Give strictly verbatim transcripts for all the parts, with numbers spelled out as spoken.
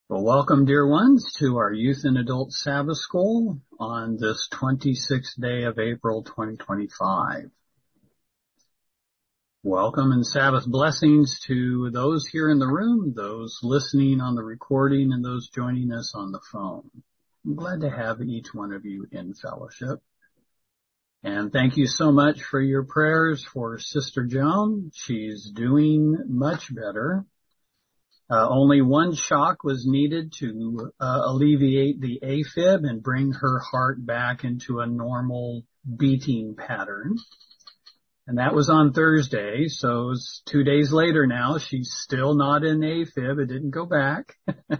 Well, welcome, dear ones, to our Youth and Adult Sabbath School on this twenty-sixth day of April, twenty twenty-five. Welcome and Sabbath blessings to those here in the room, those listening on the recording, and those joining us on the phone. I'm glad to have each one of you in fellowship. And thank you so much for your prayers for Sister Joan. She's doing much better. Uh, only one shock was needed to uh, alleviate the AFib and bring her heart back into a normal beating pattern. And that was on Thursday, so it's two days later now. She's still not in AFib. It didn't go back.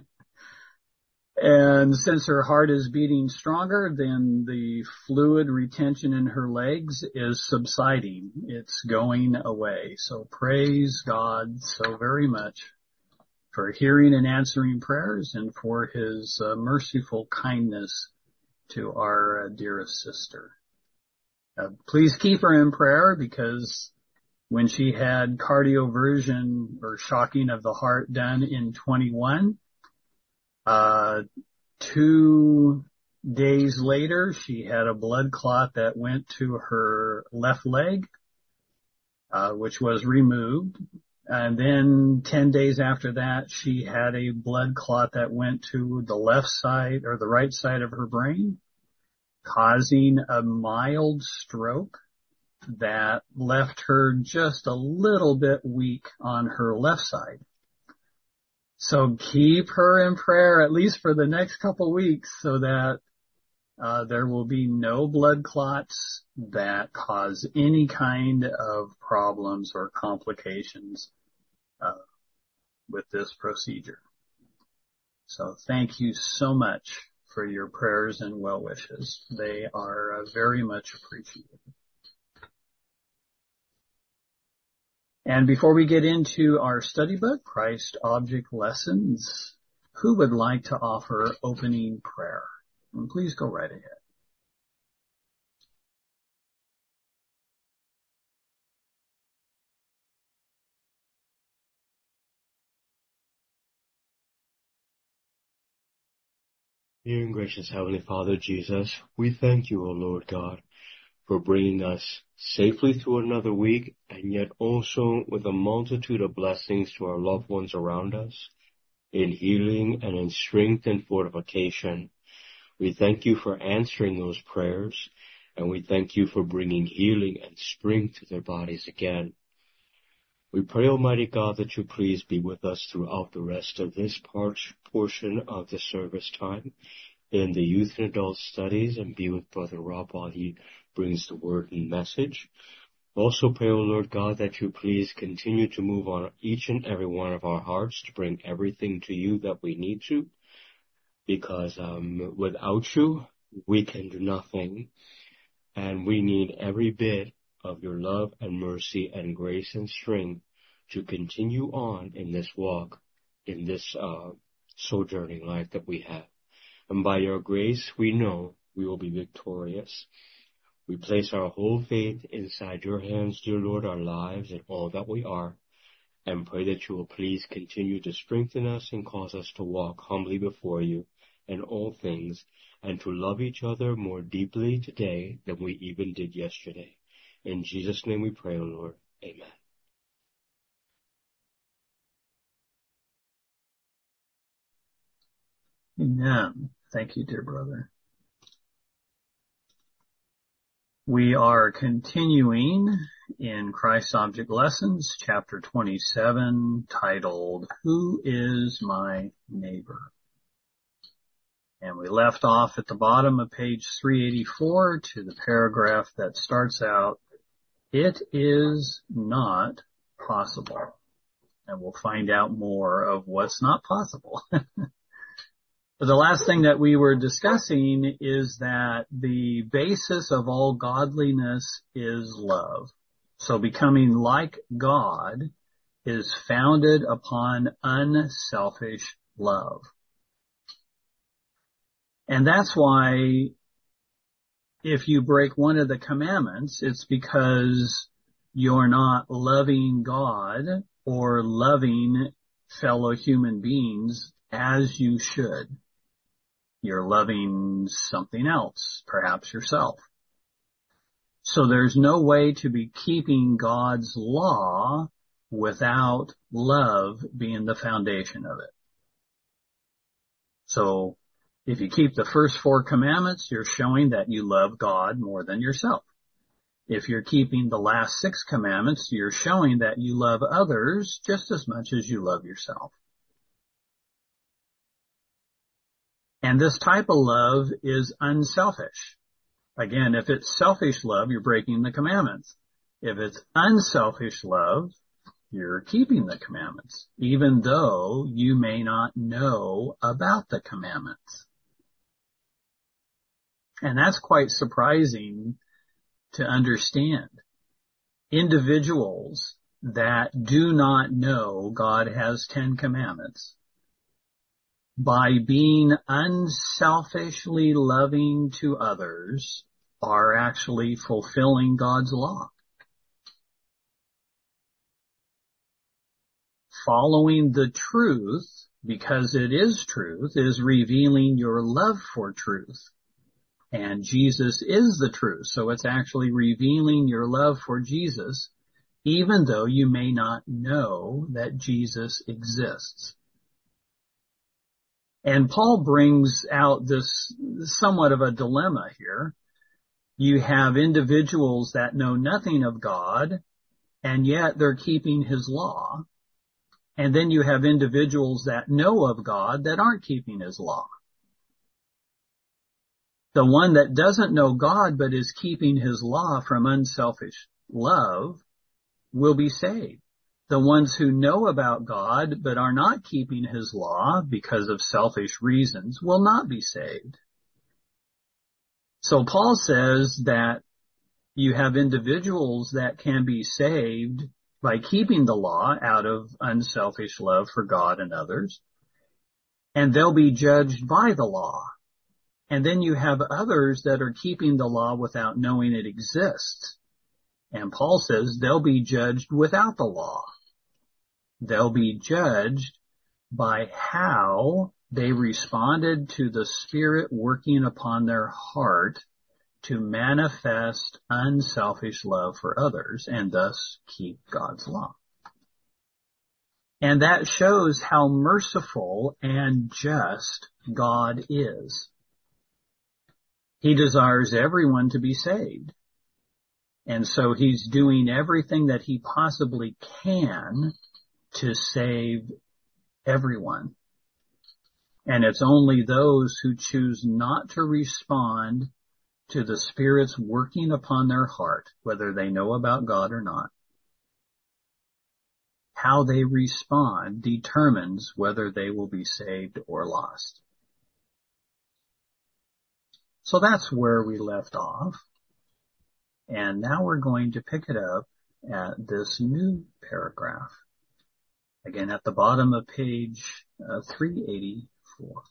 And since her heart is beating stronger, then the fluid retention in her legs is subsiding. It's going away. So praise God so very much for hearing and answering prayers and for his uh, merciful kindness to our uh, dearest sister. Uh, please keep her in prayer, because when she had cardioversion or shocking of the heart done in twenty-one, uh, two days later she had a blood clot that went to her left leg, uh, which was removed. And then ten days after that, she had a blood clot that went to the left side or the right side of her brain, causing a mild stroke that left her just a little bit weak on her left side. So keep her in prayer at least for the next couple weeks, so that uh, there will be no blood clots that cause any kind of problems or complications Uh, with this procedure. So thank you so much for your prayers and well wishes. They are uh, very much appreciated. And before we get into our study book, Christ Object Lessons, who would like to offer opening prayer? And please go right ahead. Dear and gracious Heavenly Father Jesus, we thank you, O Lord God, for bringing us safely through another week, and yet also with a multitude of blessings to our loved ones around us, in healing and in strength and fortification. We thank you for answering those prayers, and we thank you for bringing healing and strength to their bodies again. We pray, Almighty God, that you please be with us throughout the rest of this part, portion of the service time in the youth and adult studies, and be with Brother Rob while he brings the word and message. Also pray, O Lord God, that you please continue to move on each and every one of our hearts to bring everything to you that we need to, because um, without you, we can do nothing, and we need every bit of your love and mercy and grace and strength to continue on in this walk, in this uh, sojourning life that we have. And by your grace, we know we will be victorious. We place our whole faith inside your hands, dear Lord, our lives and all that we are, and pray that you will please continue to strengthen us and cause us to walk humbly before you in all things, and to love each other more deeply today than we even did yesterday. In Jesus' name we pray, O Lord. Amen. Amen. Thank you, dear brother. We are continuing in Christ Object Lessons, chapter twenty-seven, titled, Who is My Neighbor? And we left off at the bottom of page three eighty-four to the paragraph that starts out, It is not possible. And we'll find out more of what's not possible. But the last thing that we were discussing is that the basis of all godliness is love. So becoming like God is founded upon unselfish love. And that's why if you break one of the commandments, it's because you're not loving God or loving fellow human beings as you should. You're loving something else, perhaps yourself. So there's no way to be keeping God's law without love being the foundation of it. So if you keep the first four commandments, you're showing that you love God more than yourself. If you're keeping the last six commandments, you're showing that you love others just as much as you love yourself. And this type of love is unselfish. Again, if it's selfish love, you're breaking the commandments. If it's unselfish love, you're keeping the commandments, even though you may not know about the commandments. And that's quite surprising to understand. Individuals that do not know God has Ten Commandments, by being unselfishly loving to others, are actually fulfilling God's law. Following the truth, because it is truth, is revealing your love for truth. And Jesus is the truth. So it's actually revealing your love for Jesus, even though you may not know that Jesus exists. And Paul brings out this somewhat of a dilemma here. You have individuals that know nothing of God, and yet they're keeping his law. And then you have individuals that know of God that aren't keeping his law. The one that doesn't know God but is keeping his law from unselfish love will be saved. The ones who know about God but are not keeping his law because of selfish reasons will not be saved. So Paul says that you have individuals that can be saved by keeping the law out of unselfish love for God and others, and they'll be judged by the law. And then you have others that are keeping the law without knowing it exists. And Paul says they'll be judged without the law. They'll be judged by how they responded to the Spirit working upon their heart to manifest unselfish love for others and thus keep God's law. And that shows how merciful and just God is. He desires everyone to be saved. And so he's doing everything that he possibly can to save everyone. And it's only those who choose not to respond to the Spirit's working upon their heart, whether they know about God or not. How they respond determines whether they will be saved or lost. So that's where we left off. And now we're going to pick it up at this new paragraph. Again, at the bottom of page uh, three eighty-four.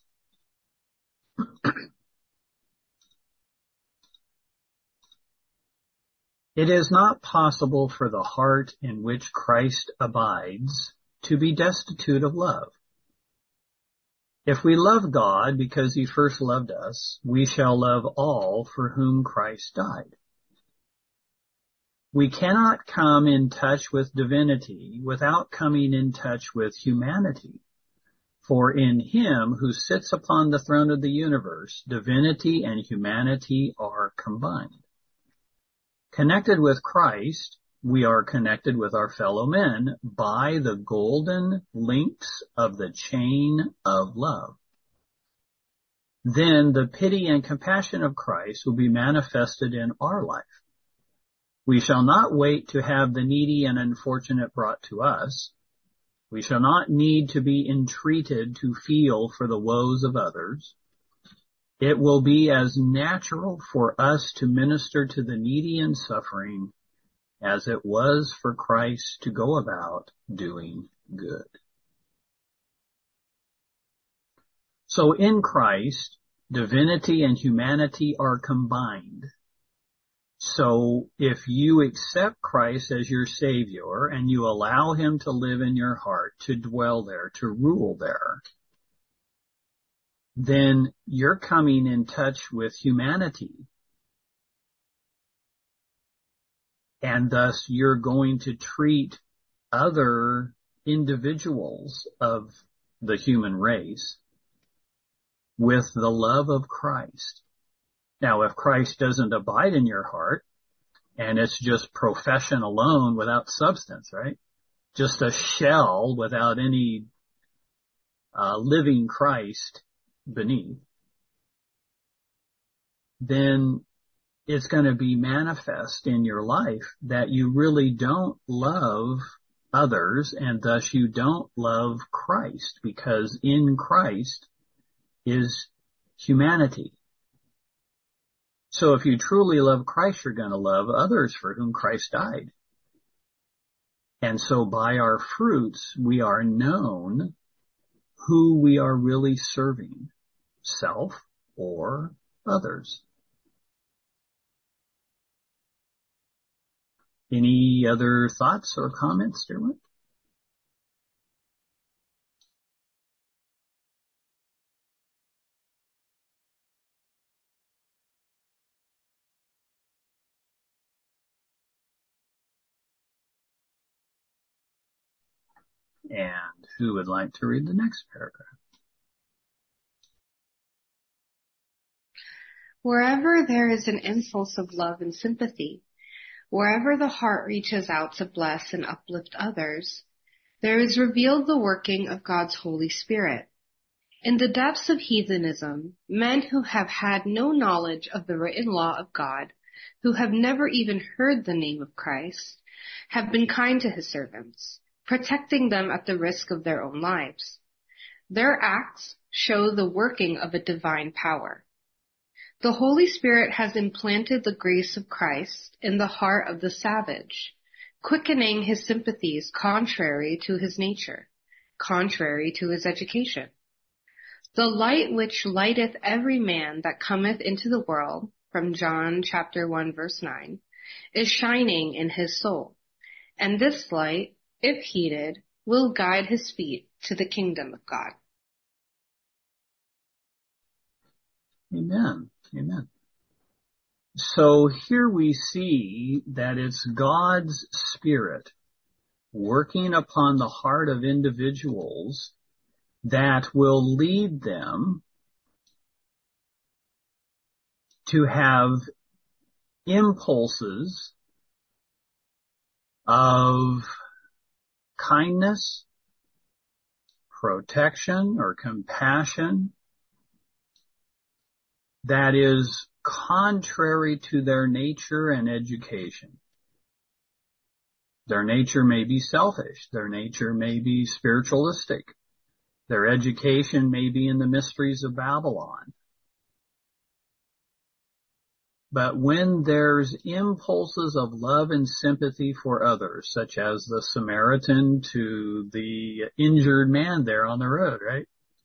It is not possible for the heart in which Christ abides to be destitute of love. If we love God because he first loved us, we shall love all for whom Christ died. We cannot come in touch with divinity without coming in touch with humanity. For in him who sits upon the throne of the universe, divinity and humanity are combined. Connected with Christ, we are connected with our fellow men by the golden links of the chain of love. Then the pity and compassion of Christ will be manifested in our life. We shall not wait to have the needy and unfortunate brought to us. We shall not need to be entreated to feel for the woes of others. It will be as natural for us to minister to the needy and suffering as it was for Christ to go about doing good. So in Christ, divinity and humanity are combined. So if you accept Christ as your Savior and you allow him to live in your heart, to dwell there, to rule there, then you're coming in touch with humanity. And thus you're going to treat other individuals of the human race with the love of Christ. Now, if Christ doesn't abide in your heart, and it's just profession alone without substance, right? Just a shell without any uh, living Christ beneath, then it's going to be manifest in your life that you really don't love others, and thus you don't love Christ, because in Christ is humanity. So if you truly love Christ, you're going to love others for whom Christ died. And so by our fruits, we are known who we are really serving, self or others. Any other thoughts or comments, Dermot? And who would like to read the next paragraph? Wherever there is an impulse of love and sympathy, wherever the heart reaches out to bless and uplift others, there is revealed the working of God's Holy Spirit. In the depths of heathenism, men who have had no knowledge of the written law of God, who have never even heard the name of Christ, have been kind to his servants, protecting them at the risk of their own lives. Their acts show the working of a divine power. The Holy Spirit has implanted the grace of Christ in the heart of the savage, quickening his sympathies contrary to his nature, contrary to his education. The light which lighteth every man that cometh into the world, from John chapter one verse nine, is shining in his soul, and this light, if heeded, will guide his feet to the kingdom of God. Amen. Amen. So here we see that it's God's Spirit working upon the heart of individuals that will lead them to have impulses of kindness, protection, or compassion that is contrary to their nature and education. Their nature may be selfish. Their nature may be spiritualistic. Their education may be in the mysteries of Babylon. But when there's impulses of love and sympathy for others, such as the Samaritan to the injured man there on the road, right?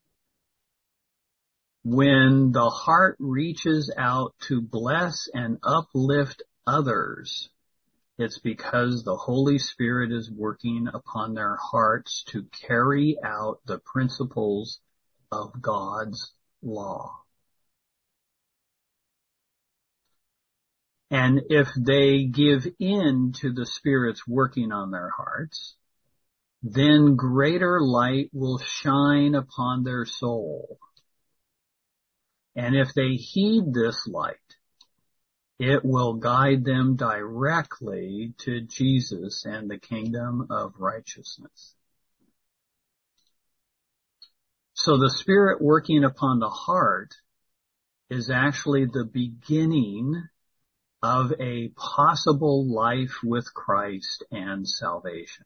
When the heart reaches out to bless and uplift others, it's because the Holy Spirit is working upon their hearts to carry out the principles of God's law. And if they give in to the Spirit's working on their hearts, then greater light will shine upon their soul. And if they heed this light, it will guide them directly to Jesus and the kingdom of righteousness. So the Spirit working upon the heart is actually the beginning of a possible life with Christ and salvation.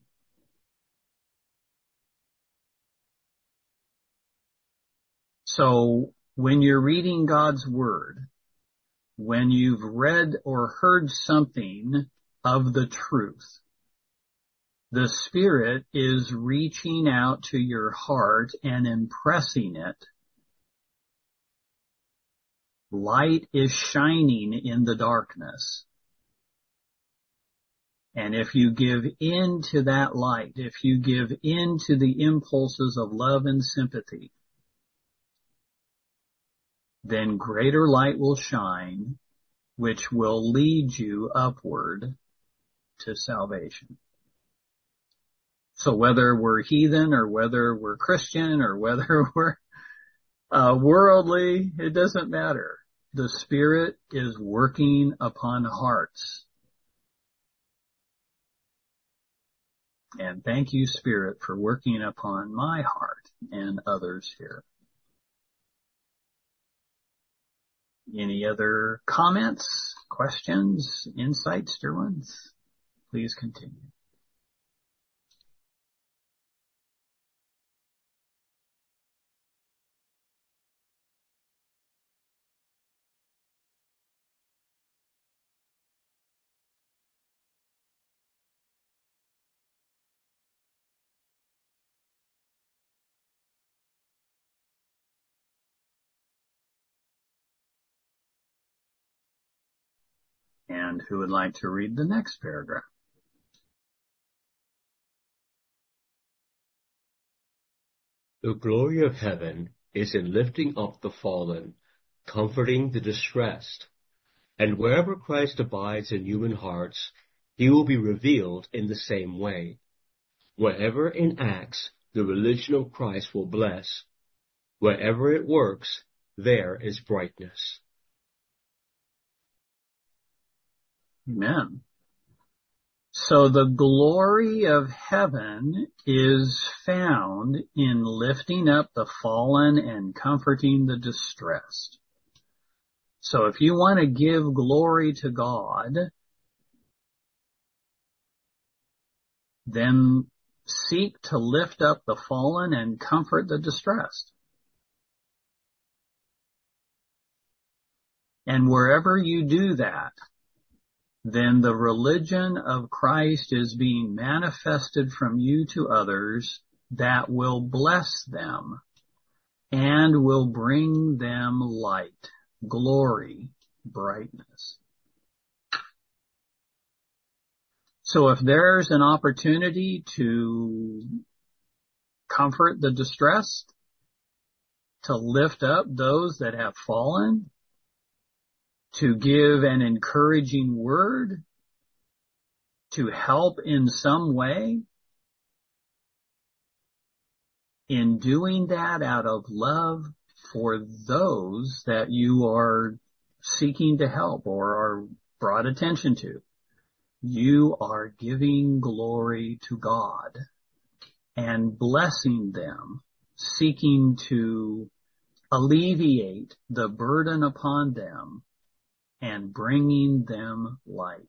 So when you're reading God's Word, when you've read or heard something of the truth, the Spirit is reaching out to your heart and impressing it. Light is shining in the darkness. And if you give in to that light, if you give in to the impulses of love and sympathy, then greater light will shine, which will lead you upward to salvation. So whether we're heathen or whether we're Christian or whether we're uh, worldly, it doesn't matter. The Spirit is working upon hearts. And thank you, Spirit, for working upon my heart and others here. Any other comments, questions, insights, dear ones? Please continue. And who would like to read the next paragraph? The glory of heaven is in lifting up the fallen, comforting the distressed. And wherever Christ abides in human hearts, he will be revealed in the same way. Wherever it acts, the religion of Christ will bless. Wherever it works, there is brightness. Amen. So the glory of heaven is found in lifting up the fallen and comforting the distressed. So if you want to give glory to God, then seek to lift up the fallen and comfort the distressed. And wherever you do that, then the religion of Christ is being manifested from you to others that will bless them and will bring them light, glory, brightness. So if there's an opportunity to comfort the distressed, to lift up those that have fallen, to give an encouraging word, to help in some way, in doing that out of love for those that you are seeking to help or are brought attention to, you are giving glory to God and blessing them, seeking to alleviate the burden upon them and bringing them light.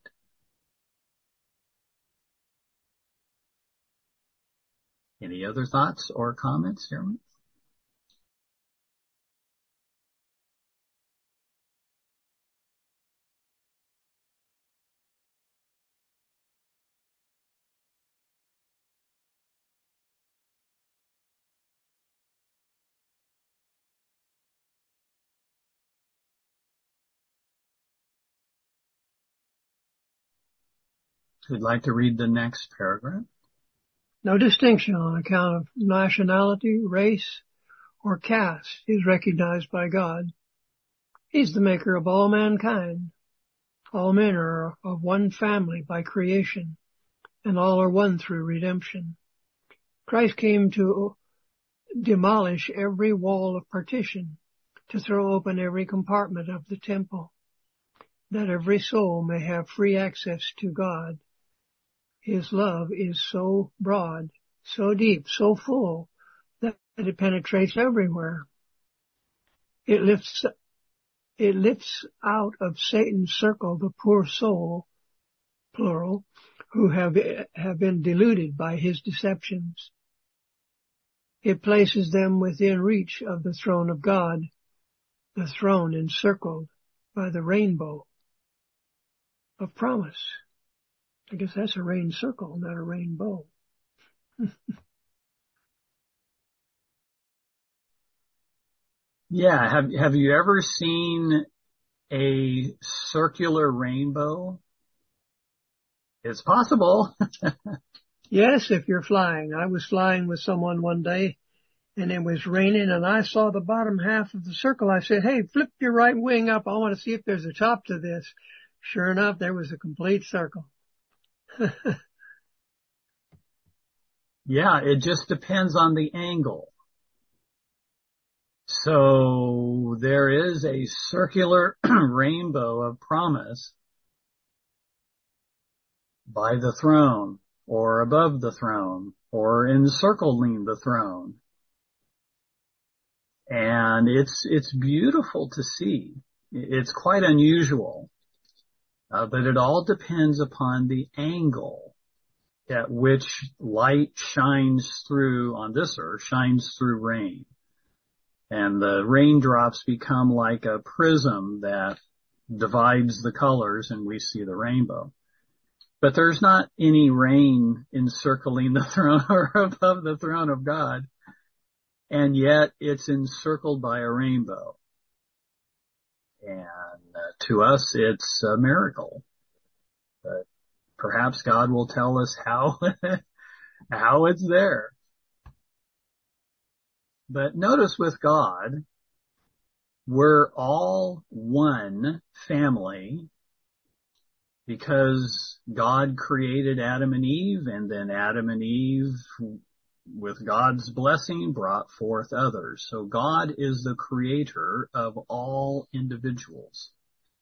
Any other thoughts or comments, Jeremy? Who'd like to read the next paragraph? No distinction on account of nationality, race, or caste is recognized by God. He's the maker of all mankind. All men are of one family by creation, and all are one through redemption. Christ came to demolish every wall of partition, to throw open every compartment of the temple, that every soul may have free access to God. His love is so broad, so deep, so full, that it penetrates everywhere. It lifts, it lifts out of Satan's circle the poor soul, plural, who have, have been deluded by his deceptions. It places them within reach of the throne of God, the throne encircled by the rainbow of promise. I guess that's a rain circle, not a rainbow. Yeah, have have you ever seen a circular rainbow? It's possible. Yes, if you're flying. I was flying with someone one day, and it was raining, and I saw the bottom half of the circle. I said, hey, flip your right wing up. I want to see if there's a top to this. Sure enough, there was a complete circle. Yeah, it just depends on the angle. So there is a circular rainbow of promise by the throne, or above the throne, or encircling the throne. And it's, it's beautiful to see. It's quite unusual. Uh, but it all depends upon the angle at which light shines through on this earth, shines through rain. And the raindrops become like a prism that divides the colors, and we see the rainbow. But there's not any rain encircling the throne or above the throne of God. And yet it's encircled by a rainbow. And uh, to us, it's a miracle. But perhaps God will tell us how, how it's there. But notice with God, we're all one family because God created Adam and Eve, and then Adam and Eve, with God's blessing, brought forth others. So God is the creator of all individuals.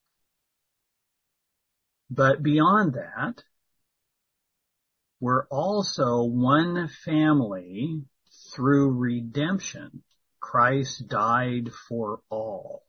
But beyond that, we're also one family through redemption. Christ died for all,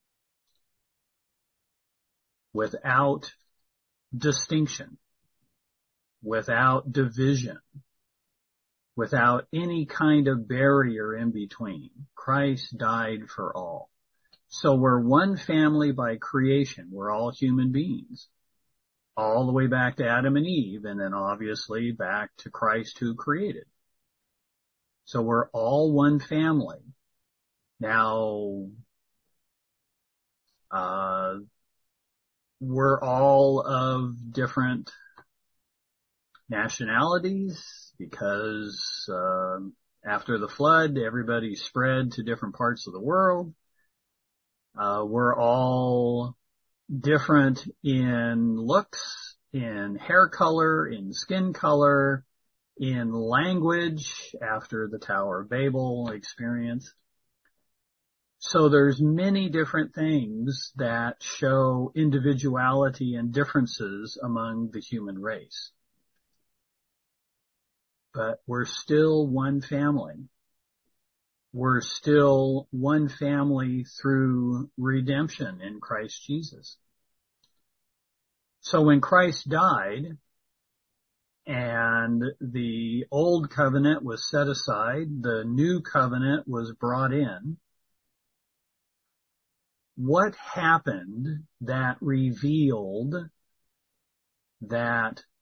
without distinction, without division, without any kind of barrier in between. Christ died for all. So we're one family by creation. We're all human beings, all the way back to Adam and Eve, and then obviously back to Christ who created. So we're all one family. Now, uh, we're all of different nationalities because uh, after the flood, everybody spread to different parts of the world. Uh, we're all different in looks, in hair color, in skin color, in language after the Tower of Babel experience. So there's many different things that show individuality and differences among the human race. But we're still one family. We're still one family through redemption in Christ Jesus. So when Christ died and the old covenant was set aside, the new covenant was brought in, what happened that revealed that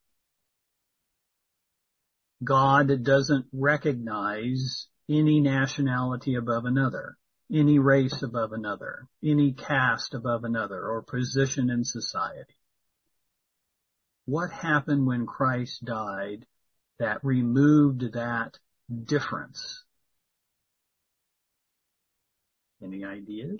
God doesn't recognize any nationality above another, any race above another, any caste above another, or position in society? What happened when Christ died that removed that difference? Any ideas?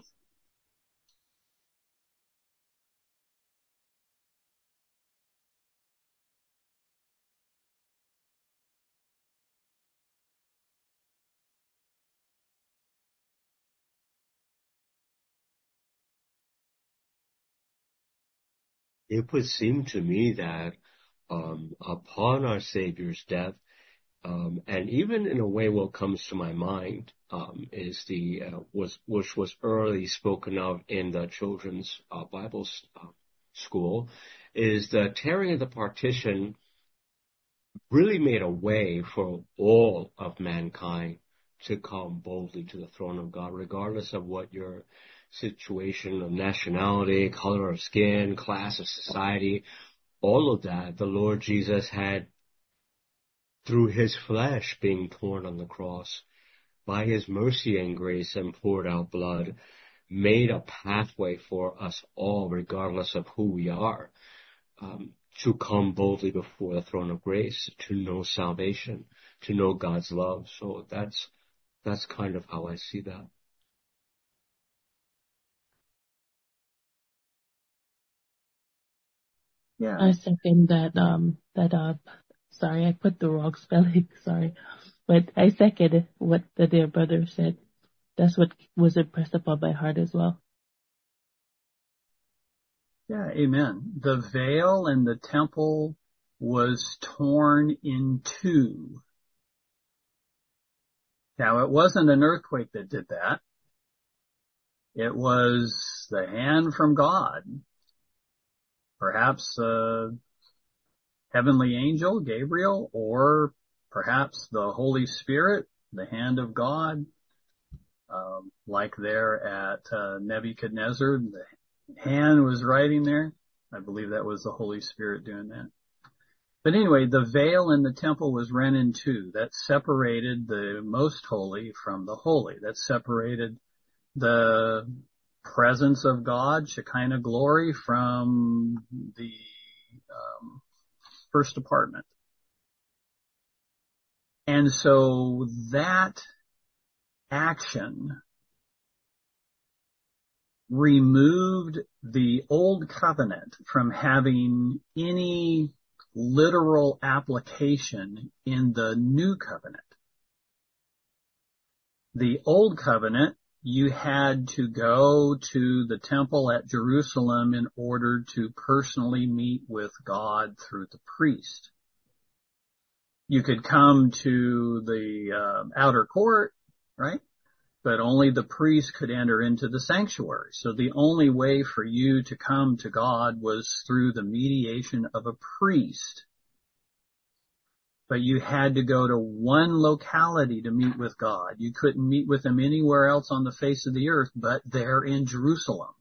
It would seem to me that um, upon our Savior's death, um, and even in a way, what comes to my mind um, is the uh, was which was early spoken of in the children's uh, Bible uh, school, is the tearing of the partition really made a way for all of mankind to come boldly to the throne of God, regardless of what your situation of nationality, color of skin, class of society, all of that, the Lord Jesus had, through his flesh being torn on the cross, by his mercy and grace and poured out blood, made a pathway for us all, regardless of who we are, um, to come boldly before the throne of grace, to know salvation, to know God's love. So that's That's kind of how I see that. Yeah. I second that, um, that, uh, sorry, I put the wrong spelling, sorry. But I second what the dear brother said. That's what was impressed upon my heart as well. Yeah, amen. The veil in the temple was torn in two. Now, it wasn't an earthquake that did that. It was the hand from God. Perhaps a heavenly angel, Gabriel, or perhaps the Holy Spirit, the hand of God, um, like there at uh, Nebuchadnezzar, the hand was writing there. I believe that was the Holy Spirit doing that. But anyway, the veil in the temple was rent in two. That separated the most holy from the holy. That separated the presence of God, Shekinah glory, from the um, first apartment. And so that action removed the old covenant from having any literal application in the new covenant. The old covenant, you had to go to the temple at Jerusalem in order to personally meet with God through the priest. You could come to the uh, outer court, right? But only the priest could enter into the sanctuary. So the only way for you to come to God was through the mediation of a priest. But you had to go to one locality to meet with God. You couldn't meet with him anywhere else on the face of the earth but there in Jerusalem.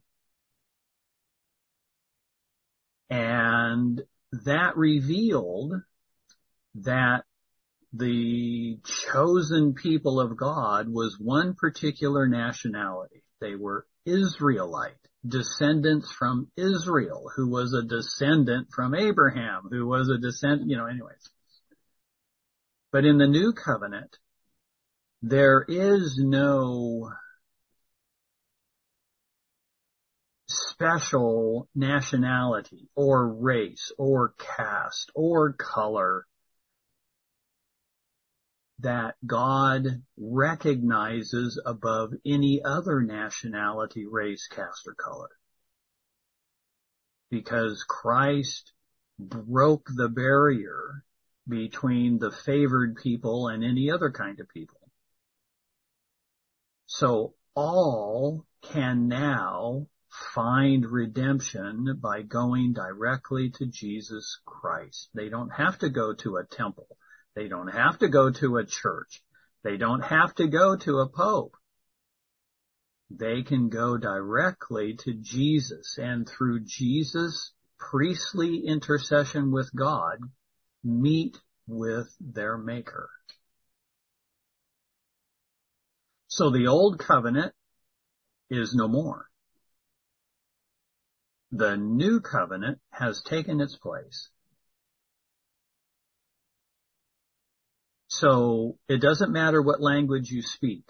And that revealed that the chosen people of God was one particular nationality. They were Israelite, descendants from Israel, who was a descendant from Abraham, who was a descendant, you know, anyways. But in the new covenant, there is no special nationality or race or caste or color that God recognizes above any other nationality, race, caste, or color. Because Christ broke the barrier between the favored people and any other kind of people. So all can now find redemption by going directly to Jesus Christ. They don't have to go to a temple. They don't have to go to a church. They don't have to go to a pope. They can go directly to Jesus, and through Jesus' priestly intercession with God, meet with their Maker. So the old covenant is no more. The new covenant has taken its place. So it doesn't matter what language you speak.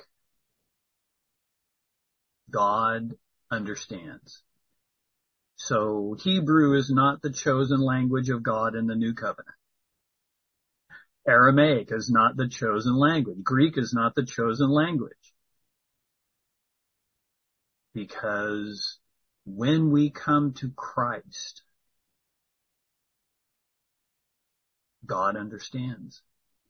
God understands. So Hebrew is not the chosen language of God in the new covenant. Aramaic is not the chosen language. Greek is not the chosen language. Because when we come to Christ, God understands.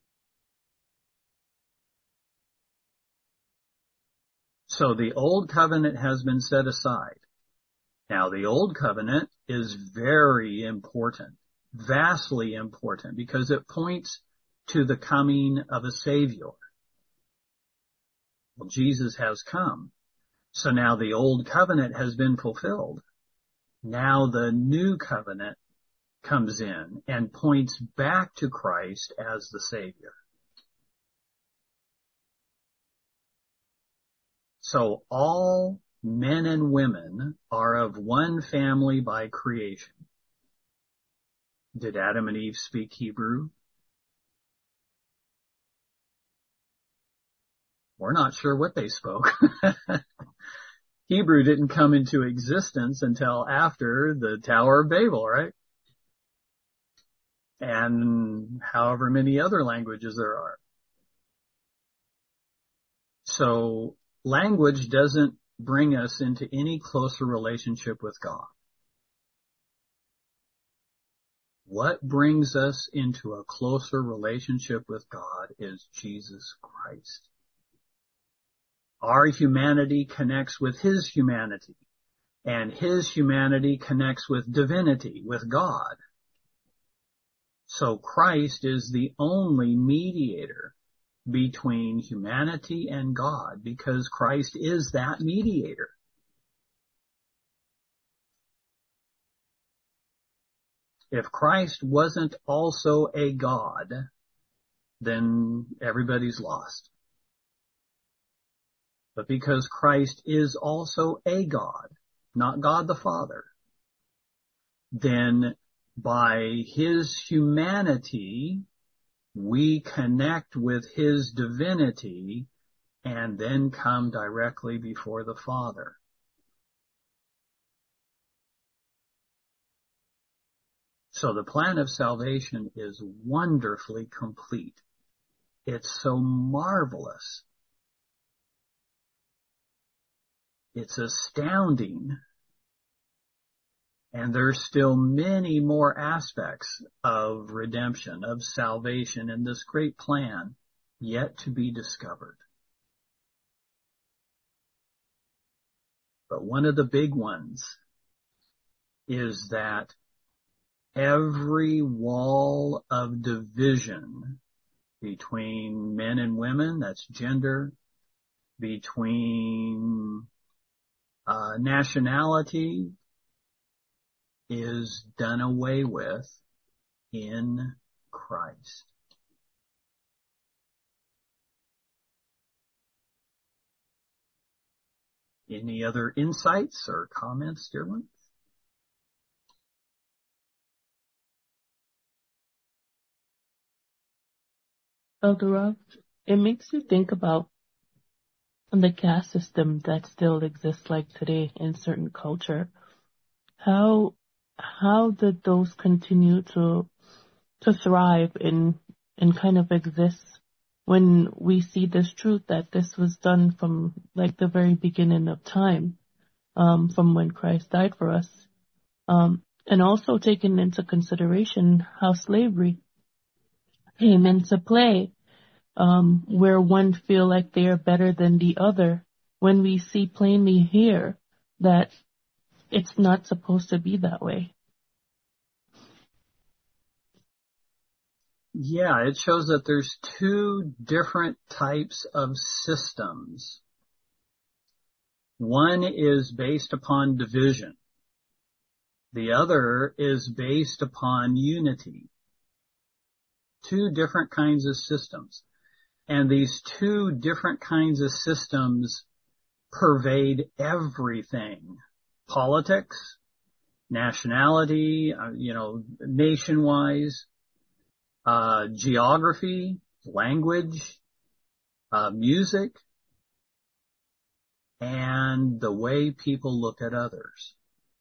So the old covenant has been set aside. Now the old covenant is very important, vastly important, because it points to the coming of a Savior. Well, Jesus has come. So now the old covenant has been fulfilled. Now the new covenant comes in and points back to Christ as the Savior. So all men and women are of one family by creation. Did Adam and Eve speak Hebrew? We're not sure what they spoke. Hebrew didn't come into existence until after the Tower of Babel, right? And however many other languages there are. So language doesn't bring us into any closer relationship with God. What brings us into a closer relationship with God is Jesus Christ. Our humanity connects with His humanity, and His humanity connects with divinity, with God. So Christ is the only mediator between humanity and God, because Christ is that mediator. If Christ wasn't also a God, then everybody's lost. But because Christ is also a God, not God the Father, then by His humanity, we connect with His divinity and then come directly before the Father. So the plan of salvation is wonderfully complete. It's so marvelous. It's astounding. And there's still many more aspects of redemption, of salvation in this great plan yet to be discovered. But one of the big ones is that every wall of division between men and women, that's gender, between uh, nationality, is done away with in Christ. Any other insights or comments, dear ones? Elder Rob, it makes you think about the caste system that still exists like today in certain culture. How how did those continue to to thrive and and kind of exist when we see this truth that this was done from like the very beginning of time, um, from when Christ died for us, um, and also taking into consideration how slavery came into play, um, where one feel like they are better than the other, when we see plainly here that it's not supposed to be that way. Yeah, it shows that there's two different types of systems. One is based upon division. The other is based upon unity. Two different kinds of systems. And these two different kinds of systems pervade everything. Politics, nationality, uh, you know, nation-wise, uh, geography, language, uh, music, and the way people look at others.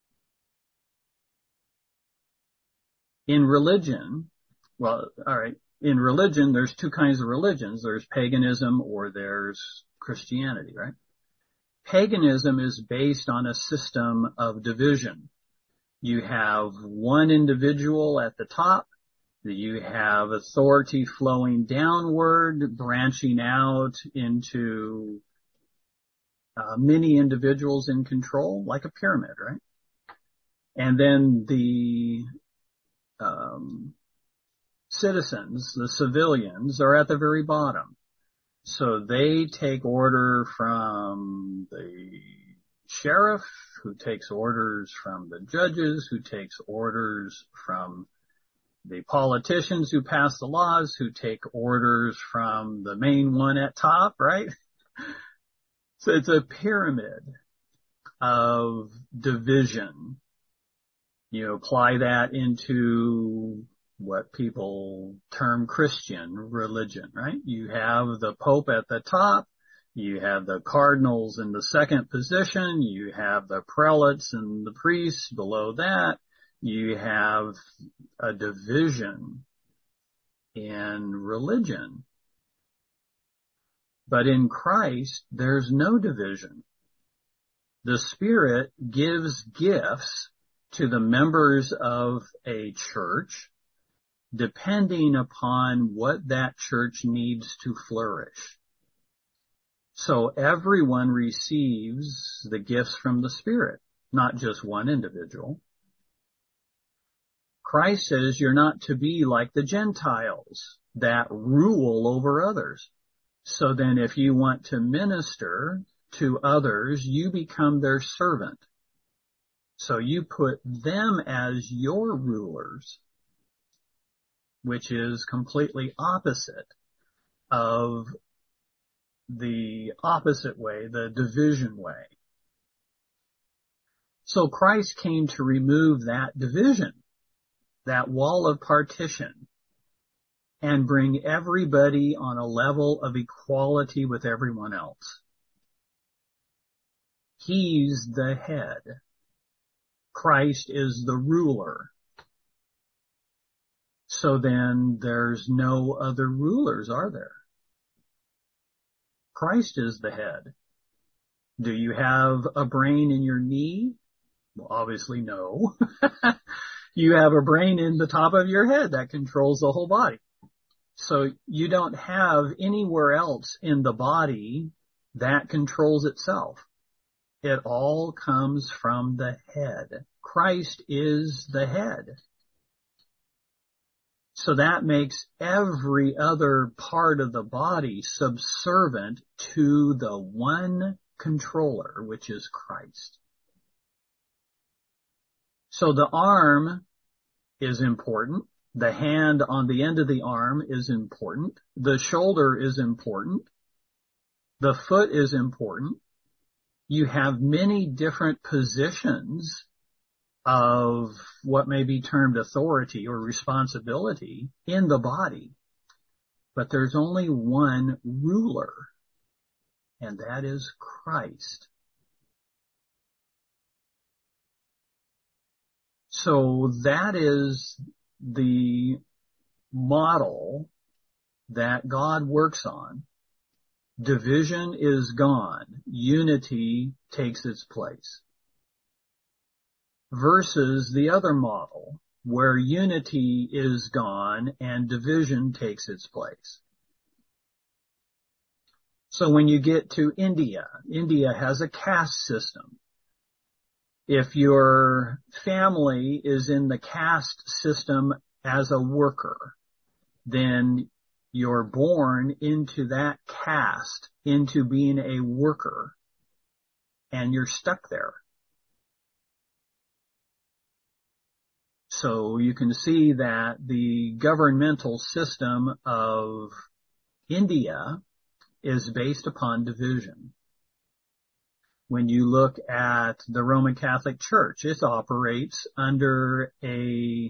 In religion, well, all right, in religion, there's two kinds of religions. There's paganism or there's Christianity, right? Paganism is based on a system of division. You have one individual at the top. You have authority flowing downward, branching out into uh, many individuals in control, like a pyramid, right? And then the um, citizens, the civilians, are at the very bottom. So they take order from the sheriff, who takes orders from the judges, who takes orders from the politicians who pass the laws, who take orders from the main one at top, right? So it's a pyramid of division. You apply that into what people term Christian religion, right? You have the Pope at the top. You have the cardinals in the second position. You have the prelates and the priests below that. You have a division in religion. But in Christ, there's no division. The Spirit gives gifts to the members of a church depending upon what that church needs to flourish. So everyone receives the gifts from the Spirit, not just one individual. Christ says you're not to be like the Gentiles that rule over others. So then if you want to minister to others, you become their servant. So you put them as your rulers, which is completely opposite of the opposite way, the division way. So Christ came to remove that division, that wall of partition, and bring everybody on a level of equality with everyone else. He's the head. Christ is the ruler. So then there's no other rulers, are there? Christ is the head. Do you have a brain in your knee? Well, obviously no. You have a brain in the top of your head that controls the whole body. So you don't have anywhere else in the body that controls itself. It all comes from the head. Christ is the head. So that makes every other part of the body subservient to the one controller, which is Christ. So the arm is important. The hand on the end of the arm is important. The shoulder is important. The foot is important. You have many different positions of what may be termed authority or responsibility in the body. But there's only one ruler, and that is Christ. So that is the model that God works on. Division is gone. Unity takes its place. Versus the other model where unity is gone and division takes its place. So when you get to India, India has a caste system. If your family is in the caste system as a worker, then you're born into that caste, into being a worker, and you're stuck there. So you can see that the governmental system of India is based upon division. When you look at the Roman Catholic Church, it operates under a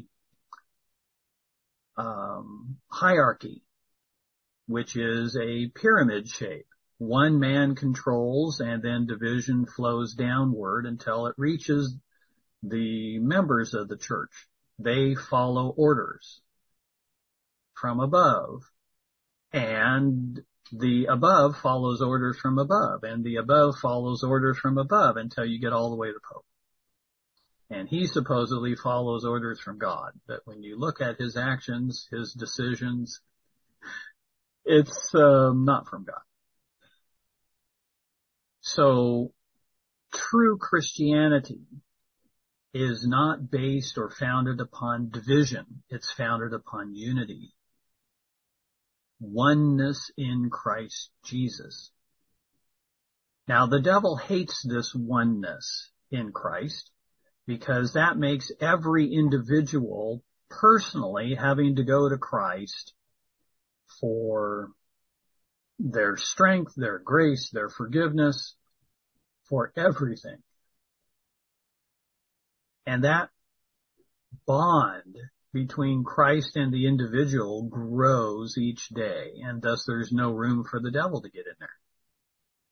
um, hierarchy, which is a pyramid shape. One man controls, and then division flows downward until it reaches the members of the church. They follow orders from above, and the above follows orders from above, and the above follows orders from above until you get all the way to Pope. And he supposedly follows orders from God, but when you look at his actions, his decisions, it's um, not from God. So true Christianity is not based or founded upon division. It's founded upon unity. Oneness in Christ Jesus. Now the devil hates this oneness in Christ because that makes every individual personally having to go to Christ for their strength, their grace, their forgiveness, for everything. And that bond between Christ and the individual grows each day, and thus there's no room for the devil to get in there.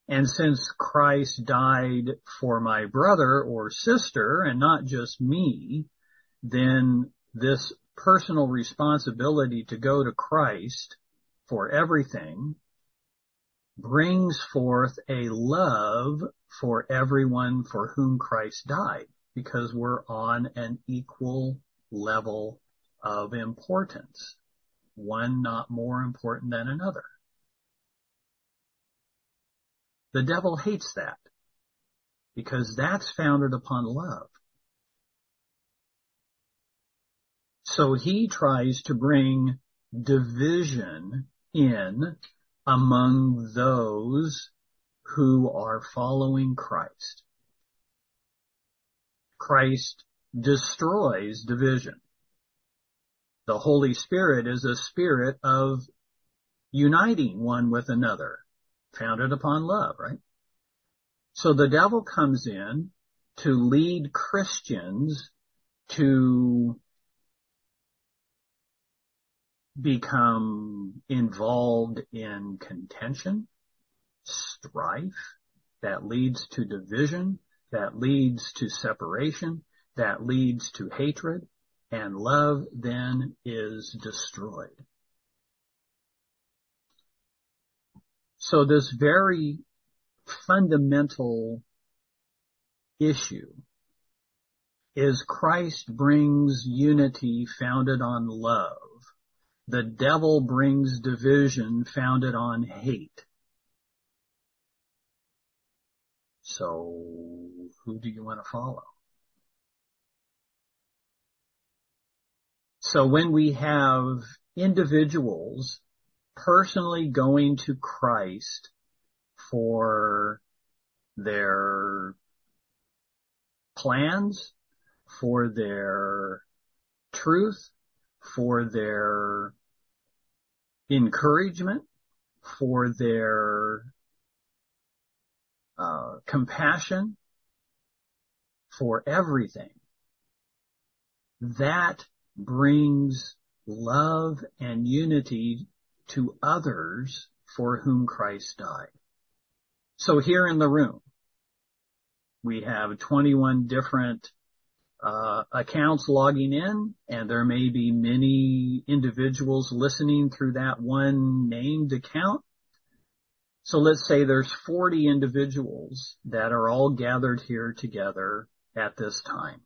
And since Christ died for my brother or sister and not just me, then this personal responsibility to go to Christ for everything brings forth a love for everyone for whom Christ died, because we're on an equal level of importance, one not more important than another. The devil hates that, because that's founded upon love. So he tries to bring division in among those who are following Christ. Christ destroys division. The Holy Spirit is a spirit of uniting one with another, founded upon love, right? So the devil comes in to lead Christians to become involved in contention, strife, that leads to division, that leads to separation, that leads to hatred, and love then is destroyed. So this very fundamental issue is Christ brings unity founded on love. The devil brings division founded on hate. So who do you want to follow? So when we have individuals personally going to Christ for their plans, for their truth, for their encouragement, for their uh, compassion, for everything, that brings love and unity to others for whom Christ died. So here in the room, we have twenty-one different uh, accounts logging in, and there may be many individuals listening through that one named account. So let's say there's forty individuals that are all gathered here together at this time.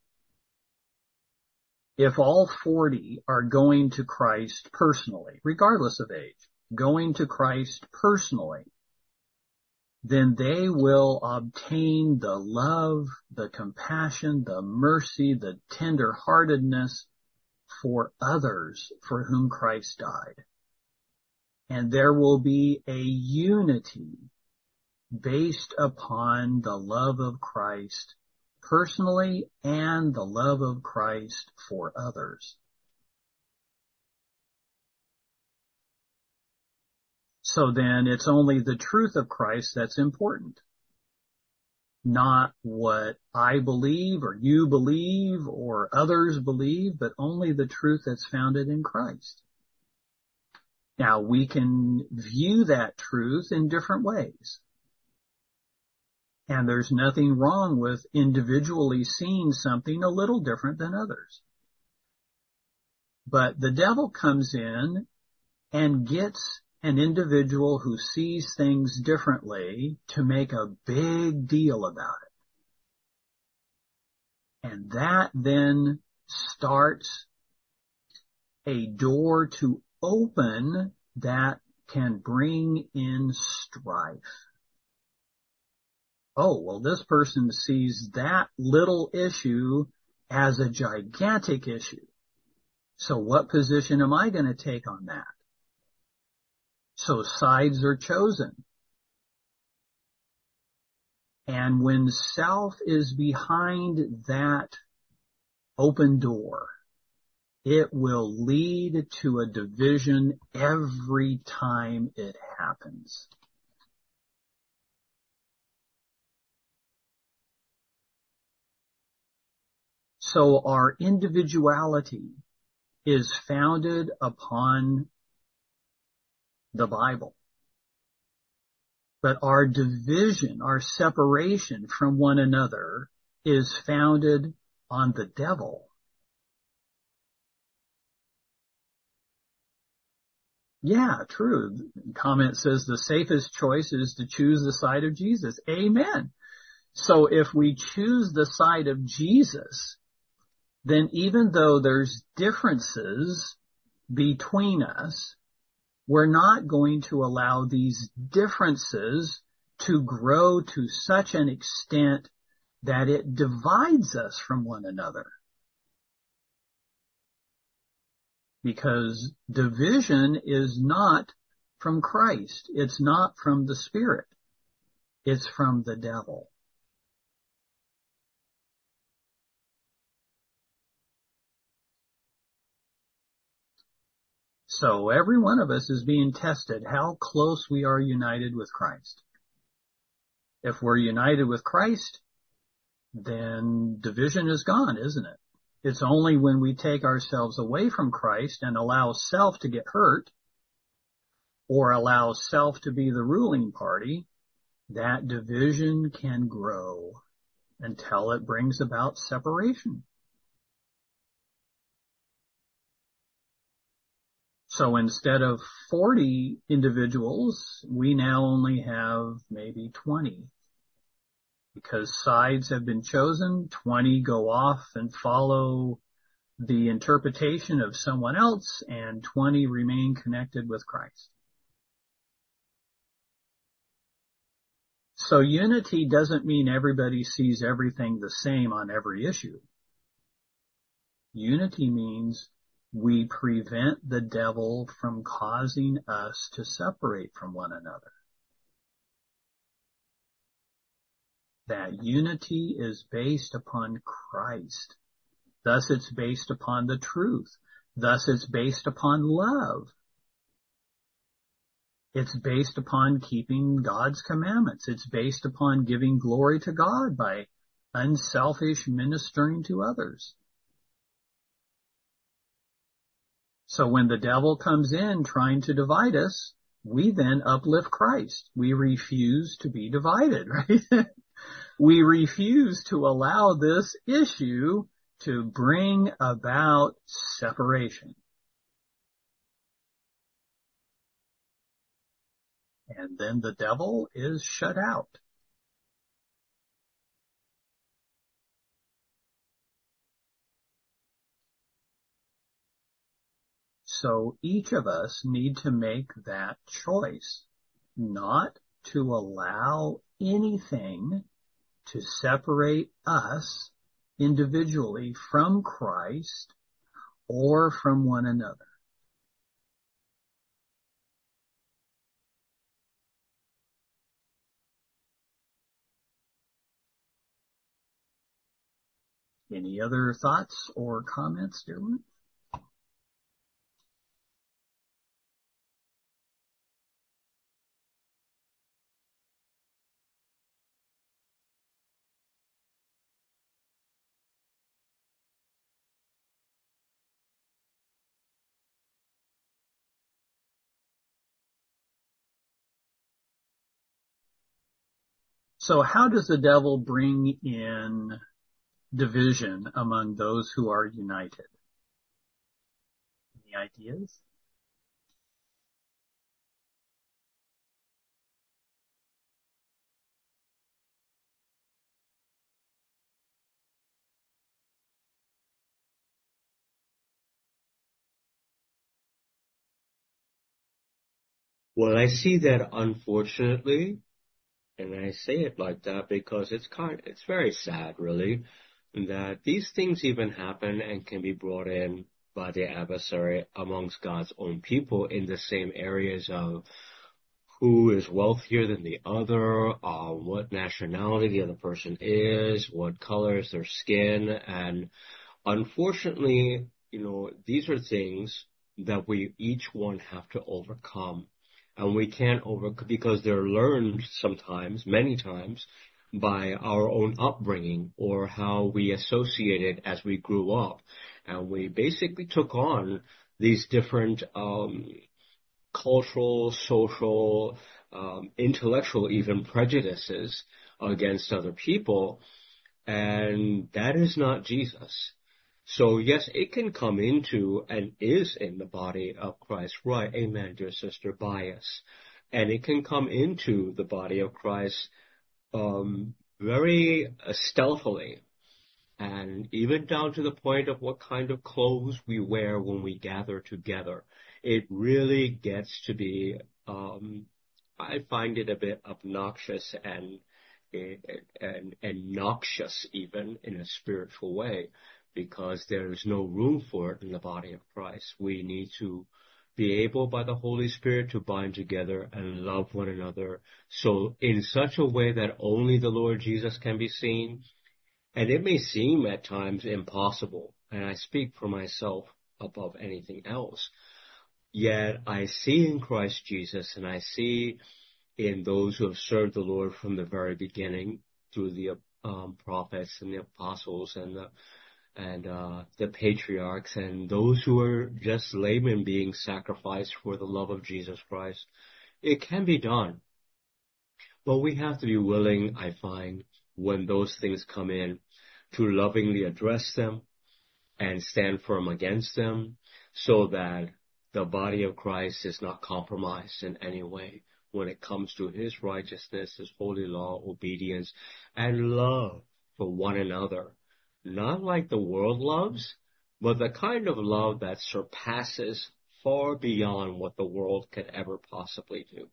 If all forty are going to Christ personally, regardless of age, going to Christ personally, then they will obtain the love, the compassion, the mercy, the tender-heartedness for others for whom Christ died. And there will be a unity based upon the love of Christ personally and the love of Christ for others. So then it's only the truth of Christ that's important, not what I believe or you believe or others believe, but only the truth that's founded in Christ. Now, we can view that truth in different ways. And there's nothing wrong with individually seeing something a little different than others. But the devil comes in and gets an individual who sees things differently to make a big deal about it. And that then starts a door to open that can bring in strife. Oh, well, this person sees that little issue as a gigantic issue. So what position am I going to take on that? So sides are chosen. And when self is behind that open door, it will lead to a division every time it happens. So our individuality is founded upon the Bible. But our division, our separation from one another is founded on the devil. Yeah, true. The comment says the safest choice is to choose the side of Jesus. Amen. So if we choose the side of Jesus, then even though there's differences between us, we're not going to allow these differences to grow to such an extent that it divides us from one another. Because division is not from Christ. It's not from the Spirit. It's from the devil. So every one of us is being tested how close we are united with Christ. If we're united with Christ, then division is gone, isn't it? It's only when we take ourselves away from Christ and allow self to get hurt or allow self to be the ruling party that division can grow until it brings about separation. So instead of forty individuals, we now only have maybe twenty. Because sides have been chosen, twenty go off and follow the interpretation of someone else, and twenty remain connected with Christ. So unity doesn't mean everybody sees everything the same on every issue. Unity means we prevent the devil from causing us to separate from one another. That unity is based upon Christ. Thus it's based upon the truth. Thus it's based upon love. It's based upon keeping God's commandments. It's based upon giving glory to God by unselfish ministering to others. So when the devil comes in trying to divide us, we then uplift Christ. We refuse to be divided, right? We refuse to allow this issue to bring about separation. And then the devil is shut out. So each of us need to make that choice, not to allow anything to separate us individually from Christ or from one another. Any other thoughts or comments, dear one? So how does the devil bring in division among those who are united? Any ideas? Well, I see that unfortunately, and I say it like that because it's kind, it's very sad really, that these things even happen and can be brought in by the adversary amongst God's own people in the same areas of who is wealthier than the other, uh, what nationality the other person is, what color is their skin, and unfortunately, you know, these are things that we each one have to overcome. And we can't over, because they're learned sometimes, many times, by our own upbringing or how we associated as we grew up. And we basically took on these different um, cultural, social um, intellectual, even prejudices against other people. And that is not Jesus. So yes, it can come into and is in the body of Christ. Right. Amen, dear sister. Bias. And it can come into the body of Christ, um, very uh, stealthily. And even down to the point of what kind of clothes we wear when we gather together. It really gets to be, um, I find it a bit obnoxious and, and, and noxious even in a spiritual way, because there is no room for it in the body of Christ. We need to be able by the Holy Spirit to bind together and love one another. So in such a way that only the Lord Jesus can be seen. And it may seem at times impossible, and I speak for myself above anything else. Yet I see in Christ Jesus, and I see in those who have served the Lord from the very beginning through the um, prophets and the apostles and the and uh, the patriarchs and those who are just laymen being sacrificed for the love of Jesus Christ. It can be done. But we have to be willing, I find, when those things come in, to lovingly address them and stand firm against them so that the body of Christ is not compromised in any way when it comes to his righteousness, his holy law, obedience, and love for one another. Not like the world loves, but the kind of love that surpasses far beyond what the world could ever possibly do.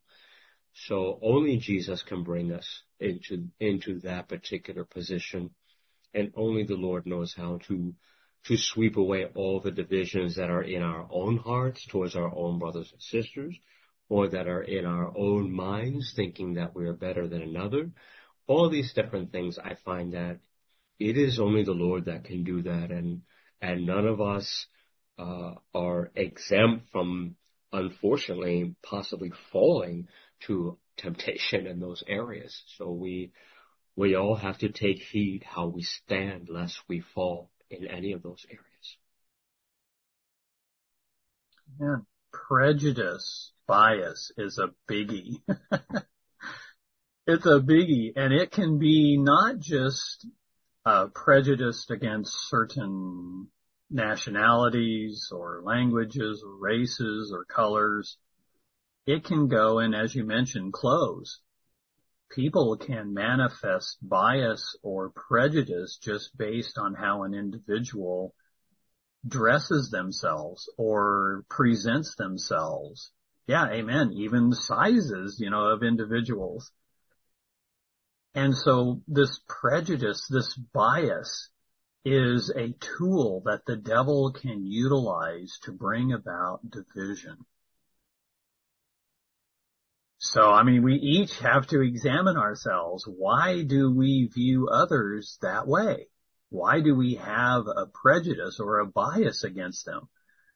So only Jesus can bring us into, into that particular position. And only the Lord knows how to, to sweep away all the divisions that are in our own hearts towards our own brothers and sisters, or that are in our own minds thinking that we are better than another. All these different things, I find that it is only the Lord that can do that. And, and none of us, uh, are exempt from, unfortunately, possibly falling to temptation in those areas. So we, we all have to take heed how we stand lest we fall in any of those areas. Yeah. Prejudice, bias is a biggie. It's a biggie, and it can be not just uh, prejudiced against certain nationalities or languages or races or colors. It can go in, as you mentioned, clothes. People can manifest bias or prejudice just based on how an individual dresses themselves or presents themselves. Yeah, amen. Even the sizes, you know, of individuals. And so this prejudice, this bias is a tool that the devil can utilize to bring about division. So, I mean, we each have to examine ourselves. Why do we view others that way? Why do we have a prejudice or a bias against them?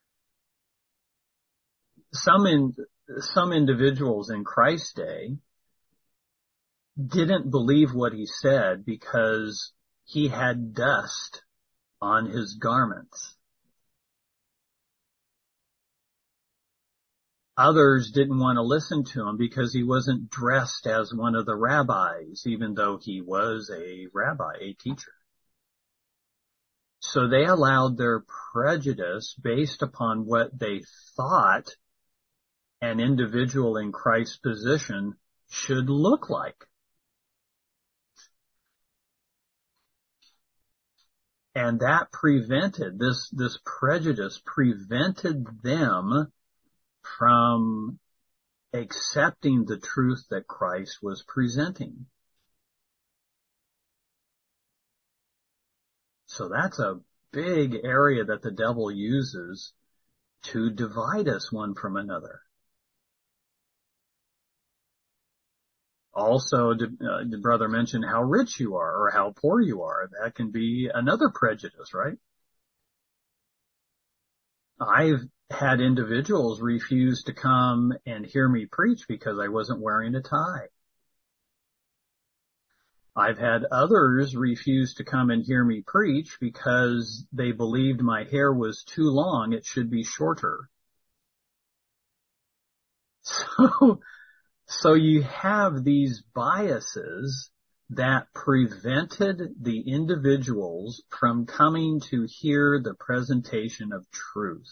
Some in, some individuals in Christ's day didn't believe what he said because he had dust on his garments. Others didn't want to listen to him because he wasn't dressed as one of the rabbis, even though he was a rabbi, a teacher. So they allowed their prejudice based upon what they thought an individual in Christ's position should look like. And that prevented, this, this prejudice prevented them from accepting the truth that Christ was presenting. So that's a big area that the devil uses to divide us one from another. Also, uh, the brother mentioned how rich you are or how poor you are. That can be another prejudice, right? I've had individuals refuse to come and hear me preach because I wasn't wearing a tie. I've had others refuse to come and hear me preach because they believed my hair was too long, it should be shorter. So, So you have these biases that prevented the individuals from coming to hear the presentation of truth.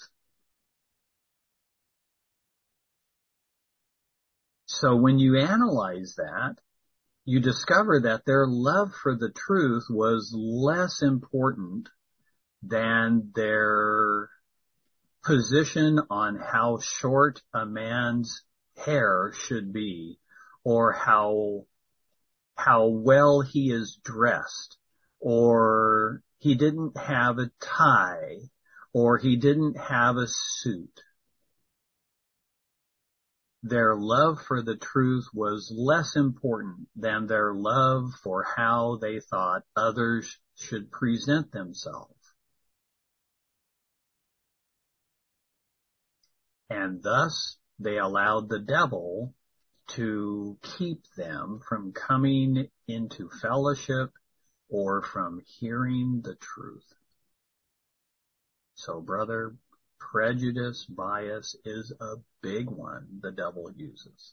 So when you analyze that, you discover that their love for the truth was less important than their position on how short a man's hair should be, or how how well he is dressed, or he didn't have a tie, or he didn't have a suit. Their love for the truth was less important than their love for how they thought others should present themselves. And thus, they allowed the devil to keep them from coming into fellowship or from hearing the truth. So, brother, prejudice, bias is a big one the devil uses.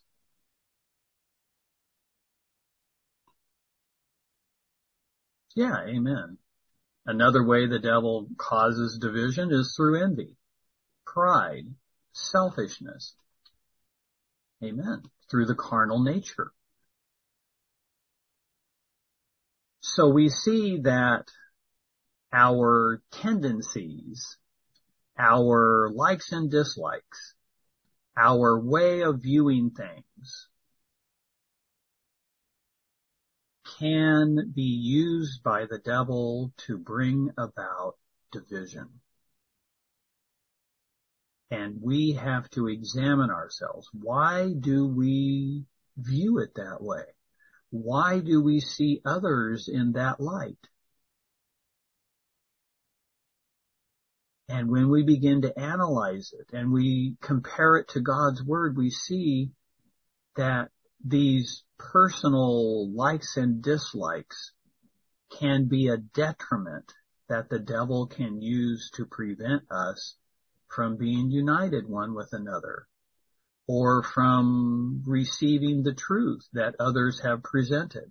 Yeah, amen. Another way the devil causes division is through envy, pride, selfishness. Amen. Through the carnal nature. So we see that our tendencies, our likes and dislikes, our way of viewing things can be used by the devil to bring about division. And we have to examine ourselves. Why do we view it that way? Why do we see others in that light? And when we begin to analyze it and we compare it to God's Word, we see that these personal likes and dislikes can be a detriment that the devil can use to prevent us from being united one with another, or from receiving the truth that others have presented.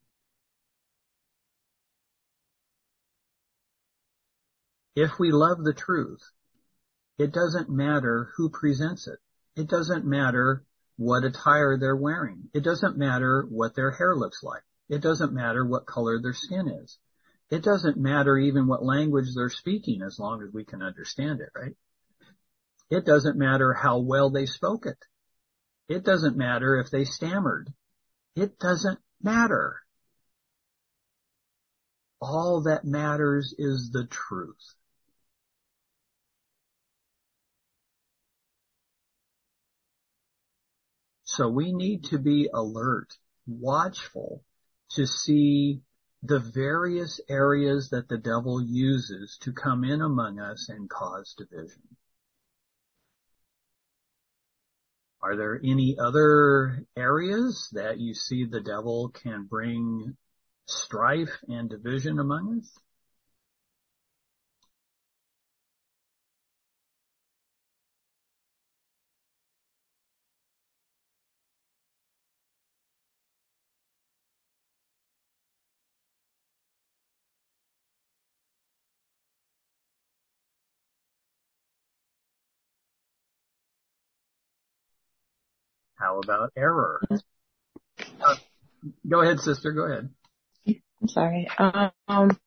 If we love the truth, it doesn't matter who presents it. It doesn't matter what attire they're wearing. It doesn't matter what their hair looks like. It doesn't matter what color their skin is. It doesn't matter even what language they're speaking, as long as we can understand it, right? It doesn't matter how well they spoke it. It doesn't matter if they stammered. It doesn't matter. All that matters is the truth. So we need to be alert, watchful, to see the various areas that the devil uses to come in among us and cause division. Are there any other areas that you see the devil can bring strife and division among us? How about error? Uh, go ahead, sister. Go ahead. I'm sorry. Um,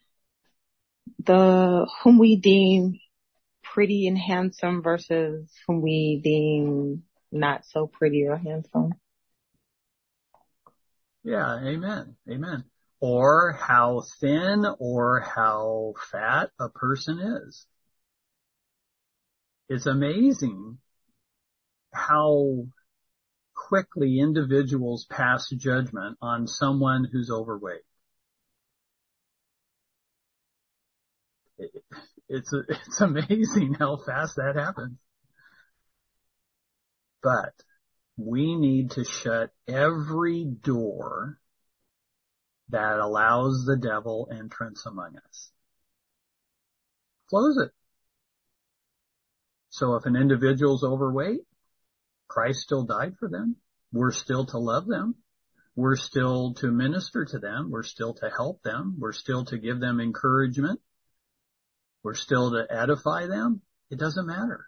the whom we deem pretty and handsome versus whom we deem not so pretty or handsome. Yeah, amen. Amen. Or how thin or how fat a person is. It's amazing how quickly individuals pass judgment on someone who's overweight. It, it's it's amazing how fast that happens. But we need to shut every door that allows the devil entrance among us. Close it. So if an individual's overweight, Christ still died for them. We're still to love them. We're still to minister to them. We're still to help them. We're still to give them encouragement. We're still to edify them. It doesn't matter.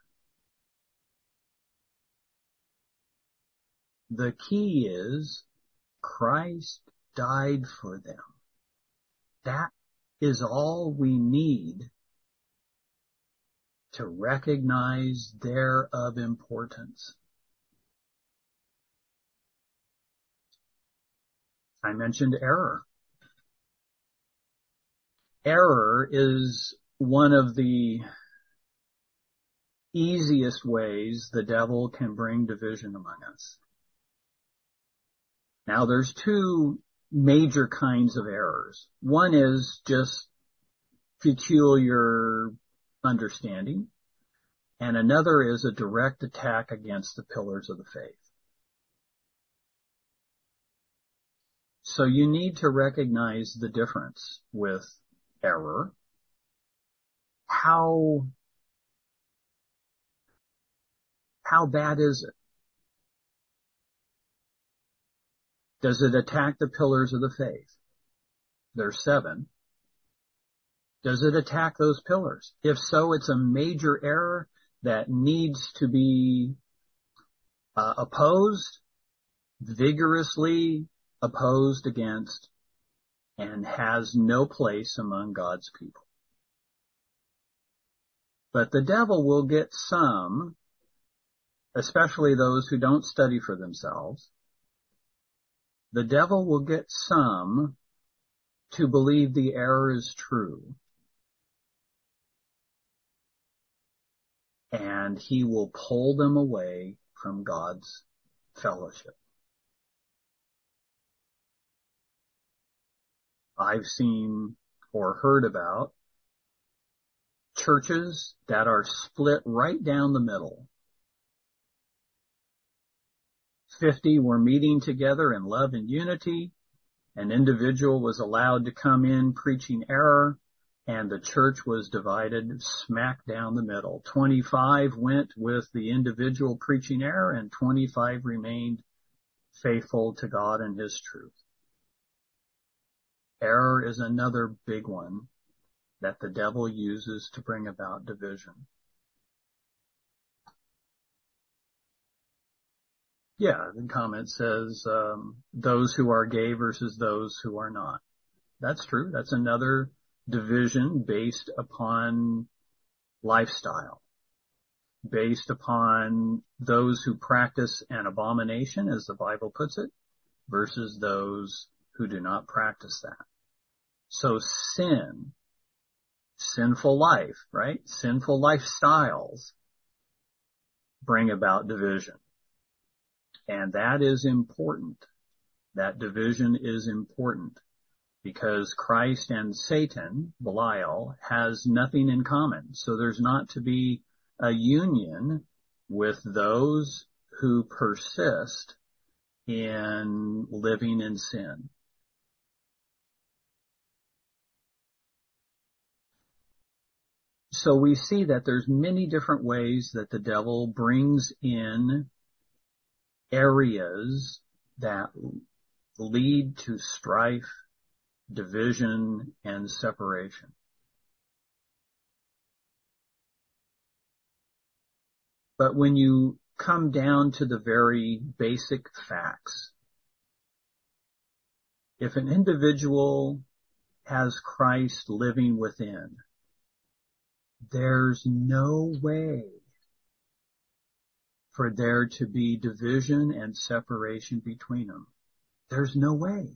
The key is Christ died for them. That is all we need to recognize they're of importance. I mentioned error. Error is one of the easiest ways the devil can bring division among us. Now, there's two major kinds of errors. One is just peculiar understanding, and another is a direct attack against the pillars of the faith. So you need to recognize the difference with error. How, how bad is it? Does it attack the pillars of the faith? There's seven. Does it attack those pillars? If so, it's a major error that needs to be uh, opposed, vigorously opposed against, and has no place among God's people. But the devil will get some, especially those who don't study for themselves. The devil will get some to believe the error is true. And he will pull them away from God's fellowship. I've seen or heard about churches that are split right down the middle. Fifty were meeting together in love and unity. An individual was allowed to come in preaching error, and the church was divided smack down the middle. twenty-five went with the individual preaching error, and twenty-five remained faithful to God and His truth. Error is another big one that the devil uses to bring about division. Yeah, the comment says um, those who are gay versus those who are not. That's true. That's another division based upon lifestyle, based upon those who practice an abomination, as the Bible puts it, versus those who do not practice that. So sin, sinful life, right? Sinful lifestyles bring about division. And that is important. That division is important because Christ and Satan, Belial, has nothing in common. So there's not to be a union with those who persist in living in sin. So we see that there's many different ways that the devil brings in areas that lead to strife, division, and separation. But when you come down to the very basic facts, if an individual has Christ living within, there's no way for there to be division and separation between them. There's no way.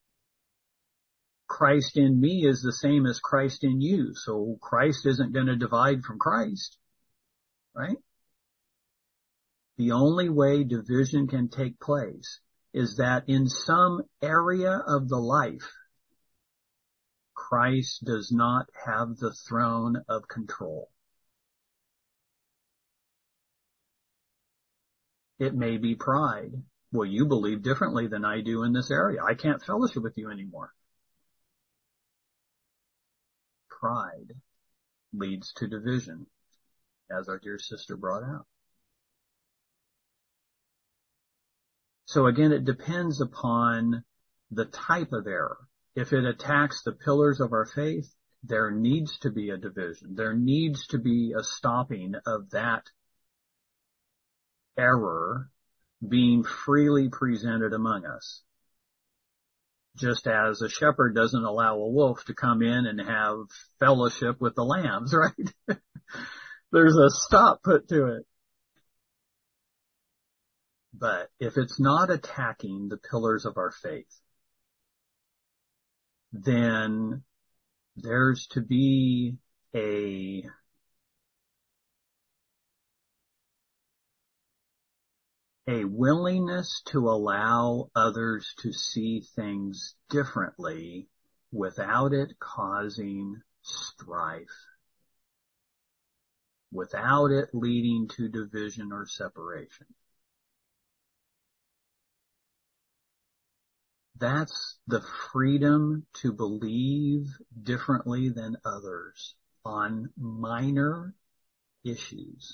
Christ in me is the same as Christ in you, so Christ isn't going to divide from Christ, right? The only way division can take place is that in some area of the life, Christ does not have the throne of control. It may be pride. Well, you believe differently than I do in this area. I can't fellowship with you anymore. Pride leads to division, as our dear sister brought out. So again, it depends upon the type of error. If it attacks the pillars of our faith, there needs to be a division. There needs to be a stopping of that error being freely presented among us. Just as a shepherd doesn't allow a wolf to come in and have fellowship with the lambs, right? There's a stop put to it. But if it's not attacking the pillars of our faith, then there's to be a a willingness to allow others to see things differently without it causing strife, without it leading to division or separation. That's the freedom to believe differently than others on minor issues.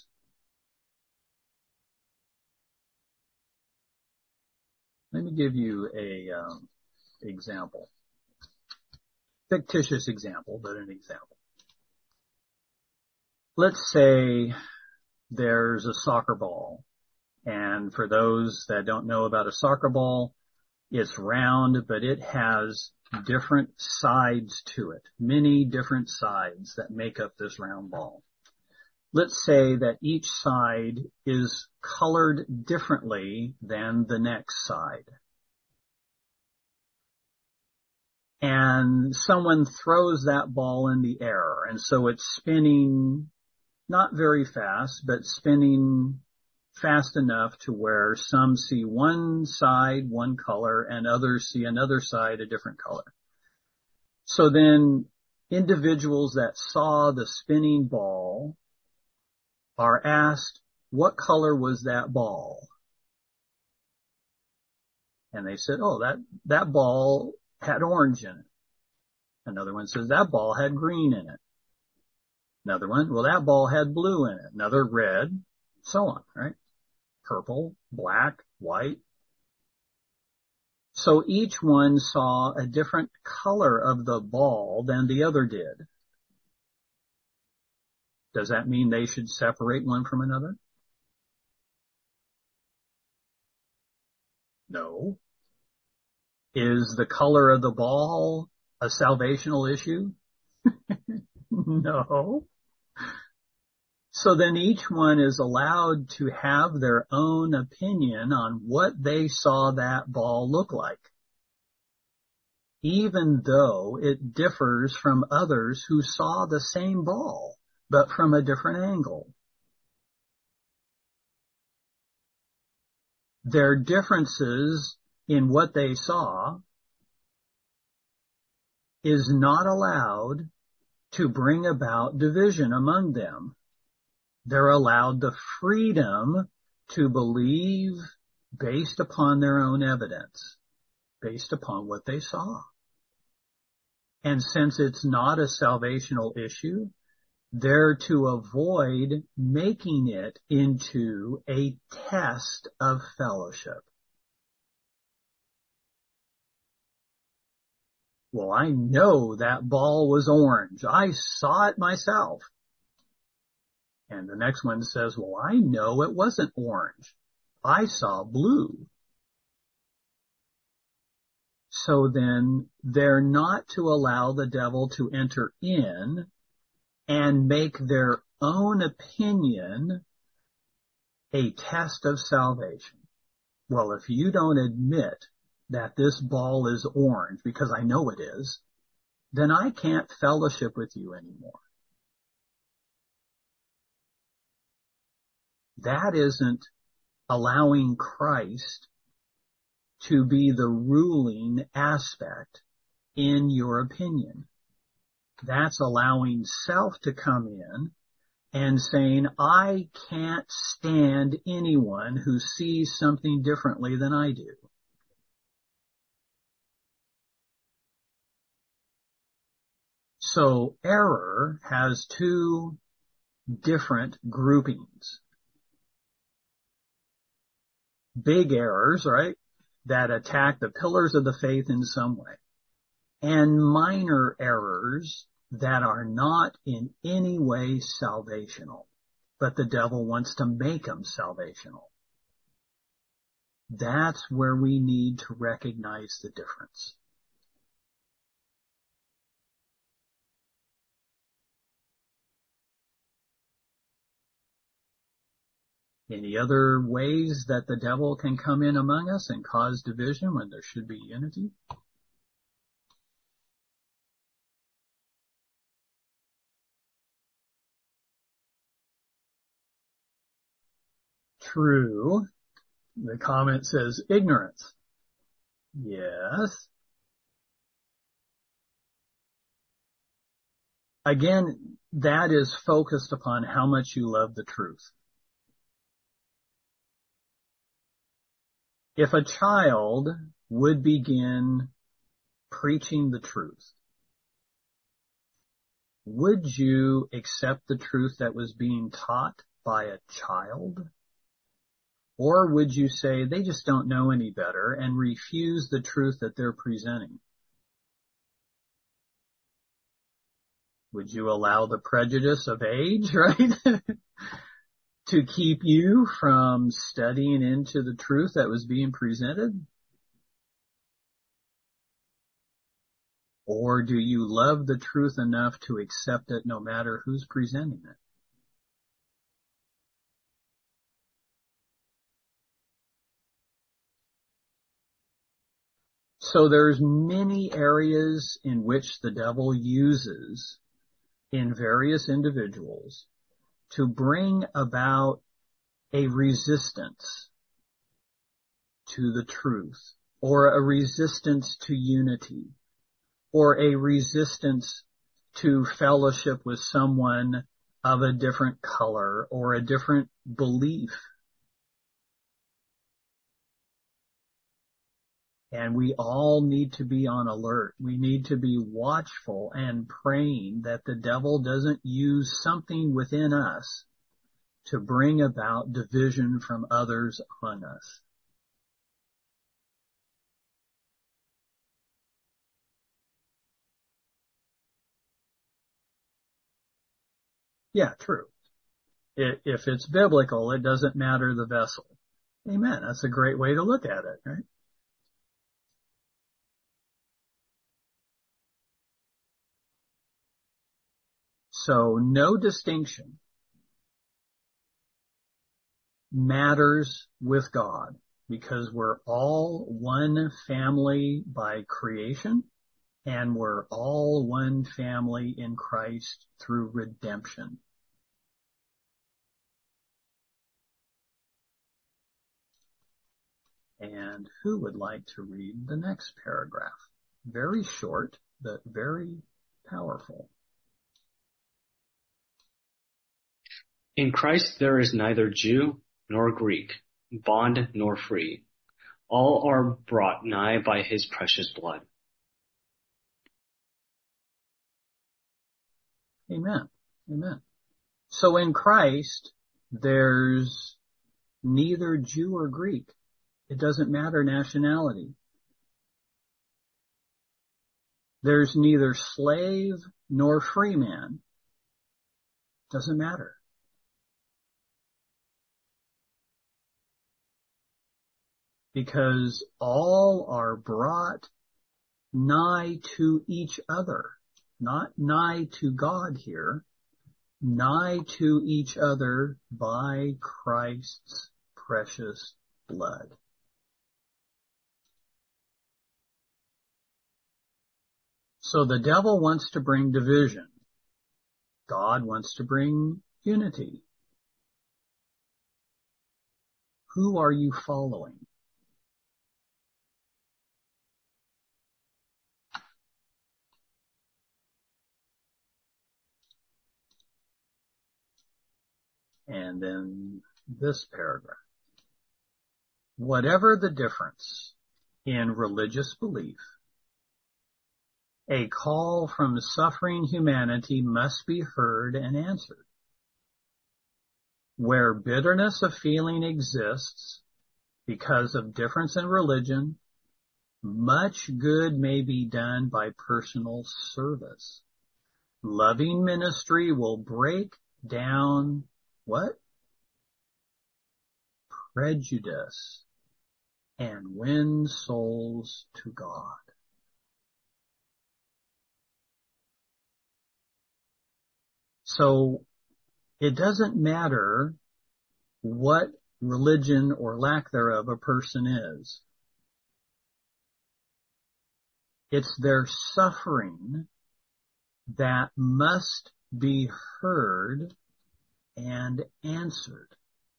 Let me give you a um, example. Fictitious example, but an example. Let's say there's a soccer ball. And for those that don't know about a soccer ball, it's round, but it has different sides to it, many different sides that make up this round ball. Let's say that each side is colored differently than the next side. And someone throws that ball in the air, and so it's spinning not very fast, but spinning fast enough to where some see one side, one color, and others see another side, a different color. So then individuals that saw the spinning ball are asked, what color was that ball? And they said, oh, that, that ball had orange in it. Another one says that ball had green in it. Another one, well, that ball had blue in it. Another red, so on, right? Purple, black, white. So each one saw a different color of the ball than the other did. Does that mean they should separate one from another? No. Is the color of the ball a salvational issue? No. So then each one is allowed to have their own opinion on what they saw that ball look like, even though it differs from others who saw the same ball, but from a different angle. Their differences in what they saw is not allowed to bring about division among them. They're allowed the freedom to believe based upon their own evidence, based upon what they saw. And since it's not a salvational issue, they're to avoid making it into a test of fellowship. Well, I know that ball was orange. I saw it myself. And the next one says, well, I know it wasn't orange. I saw blue. So then they're not to allow the devil to enter in and make their own opinion a test of salvation. Well, if you don't admit that this ball is orange because I know it is, then I can't fellowship with you anymore. That isn't allowing Christ to be the ruling aspect in your opinion. That's allowing self to come in and saying, I can't stand anyone who sees something differently than I do. So error has two different groupings. Big errors, right? that attack the pillars of the faith in some way, and minor errors that are not in any way salvational, but the devil wants to make them salvational. That's where we need to recognize the difference. Any other ways that the devil can come in among us and cause division when there should be unity? True. The comment says ignorance. Yes. Again, that is focused upon how much you love the truth. If a child would begin preaching the truth, would you accept the truth that was being taught by a child? Or would you say they just don't know any better and refuse the truth that they're presenting? Would you allow the prejudice of age, right, to keep you from studying into the truth that was being presented? Or do you love the truth enough to accept it no matter who's presenting it? So there's many areas in which the devil uses in various individuals to bring about a resistance to the truth, or a resistance to unity, or a resistance to fellowship with someone of a different color or a different belief. And we all need to be on alert. We need to be watchful and praying that the devil doesn't use something within us to bring about division from others among us. Yeah, true. If it's biblical, it doesn't matter the vessel. Amen. That's a great way to look at it, right? So no distinction matters with God, because we're all one family by creation, and we're all one family in Christ through redemption. And who would like to read the next paragraph? Very short, but very powerful. In Christ there is neither Jew nor Greek, bond nor free. All are brought nigh by his precious blood. Amen. Amen. So in Christ, there's neither Jew or Greek. It doesn't matter nationality. There's neither slave nor free man. Doesn't matter. Because all are brought nigh to each other. Not nigh to God here. Nigh to each other by Christ's precious blood. So the devil wants to bring division. God wants to bring unity. Who are you following? And then this paragraph. Whatever the difference in religious belief, a call from suffering humanity must be heard and answered. Where bitterness of feeling exists, Because of difference in religion, much good may be done by personal service. Loving ministry will break down what? Prejudice and win souls to God. So it doesn't matter what religion or lack thereof a person is. It's their suffering that must be heard and answered.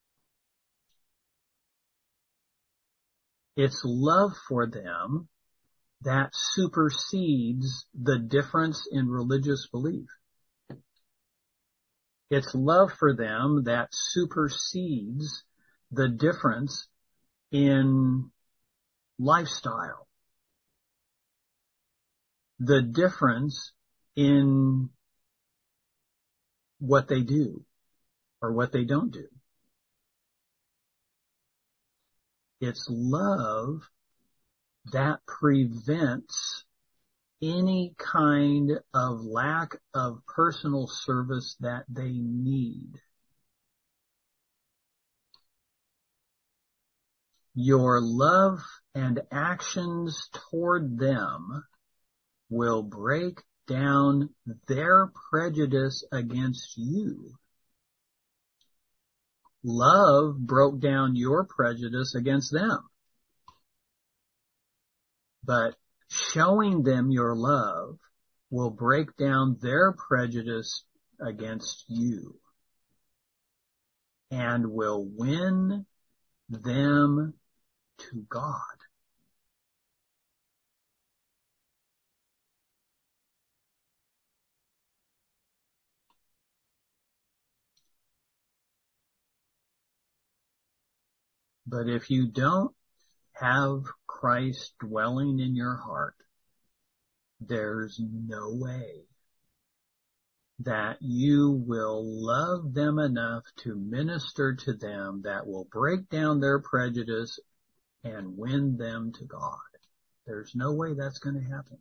It's love for them that supersedes the difference in religious belief. It's love for them that supersedes the difference in lifestyle, the difference in what they do or what they don't do. It's love that prevents any kind of lack of personal service that they need. Your love and actions toward them will break down their prejudice against you. Love broke down your prejudice against them. But showing them your love will break down their prejudice against you and will win them to God. But if you don't have Christ dwelling in your heart, there's no way that you will love them enough to minister to them that will break down their prejudice and win them to God. There's no way that's going to happen.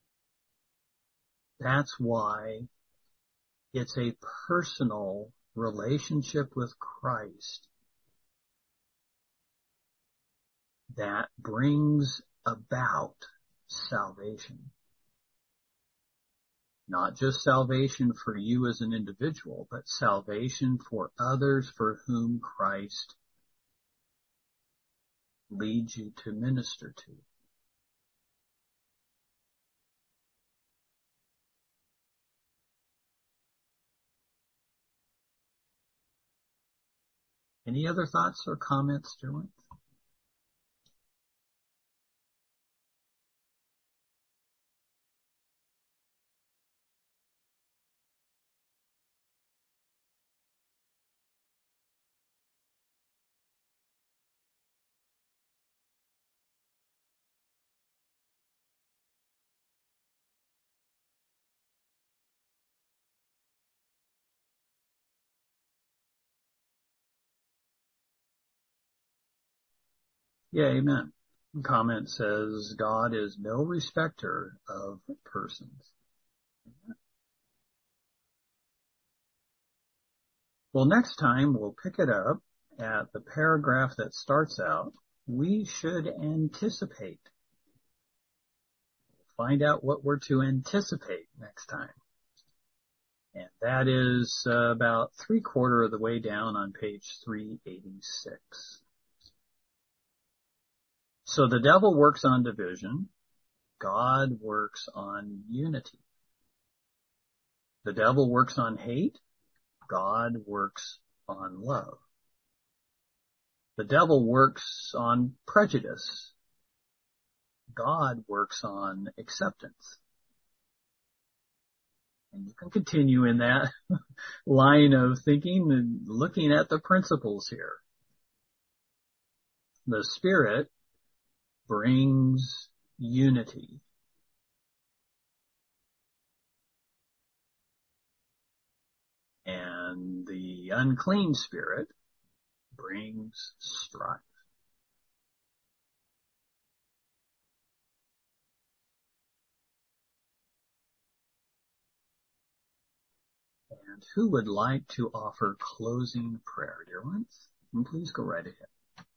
That's why it's a personal relationship with Christ that brings about salvation. Not just salvation for you as an individual, but salvation for others for whom Christ leads you to minister to. Any other thoughts or comments, Derwin? Yeah, amen. Comment says, God is no respecter of persons. Well, next time we'll pick it up at the paragraph that starts out, we should anticipate. Find out what we're to anticipate next time. And that is uh, about three quarter of the way down on page three eighty-six. So the devil works on division. God works on unity. The devil works on hate. God works on love. The devil works on prejudice. God works on acceptance. And you can continue in that line of thinking and looking at the principles here. The Spirit brings unity. And the unclean spirit brings strife. And who would like to offer closing prayer, dear ones? And please go right ahead.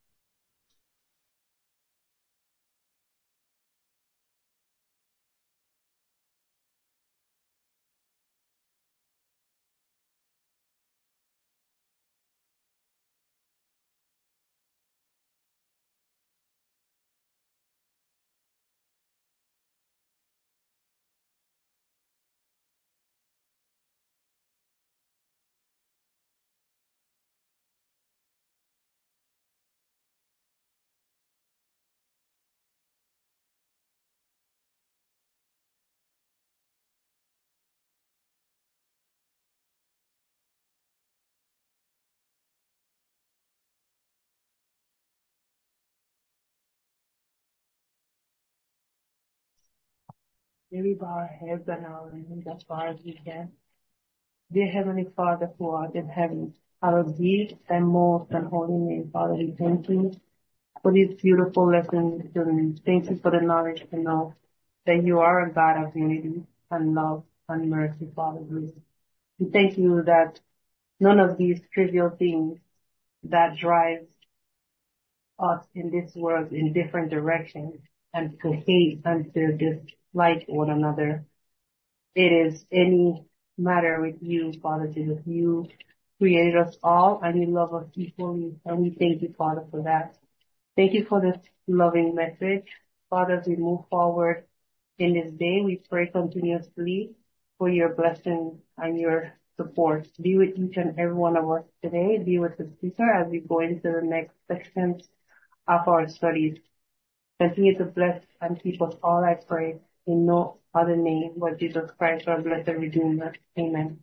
May we bow our heads and our hands as far as we can. Dear Heavenly Father who art in heaven, hallowed be thy most and holy name. Father, we thank you for these beautiful lessons and thank you for the knowledge to know that you are a God of unity and love and mercy, Father. We thank you that none of these trivial things that drive us in this world in different directions and to hate and to dislike one another. It is any matter with you, Father Jesus. You created us all and you love us equally, and we thank you, Father, for that. Thank you for this loving message. Father, as we move forward in this day, we pray continuously for your blessing and your support. Be with each and every one of us today. Be with the speaker as we go into the next sections of our studies. Continue to bless and keep us all, I pray, in no other name but Jesus Christ, our blessed Redeemer. Amen.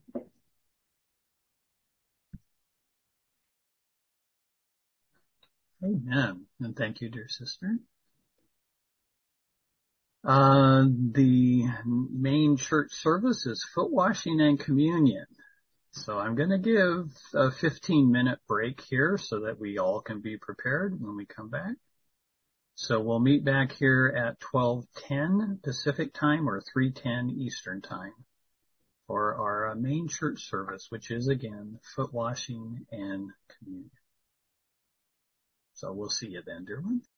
Amen. And thank you, dear sister. Uh, the main church service is foot washing and communion. So I'm going to give a fifteen minute break here so that we all can be prepared when we come back. So we'll meet back here at twelve ten Pacific time or three ten Eastern time for our main church service, which is again foot washing and communion. So we'll see you then, dear ones.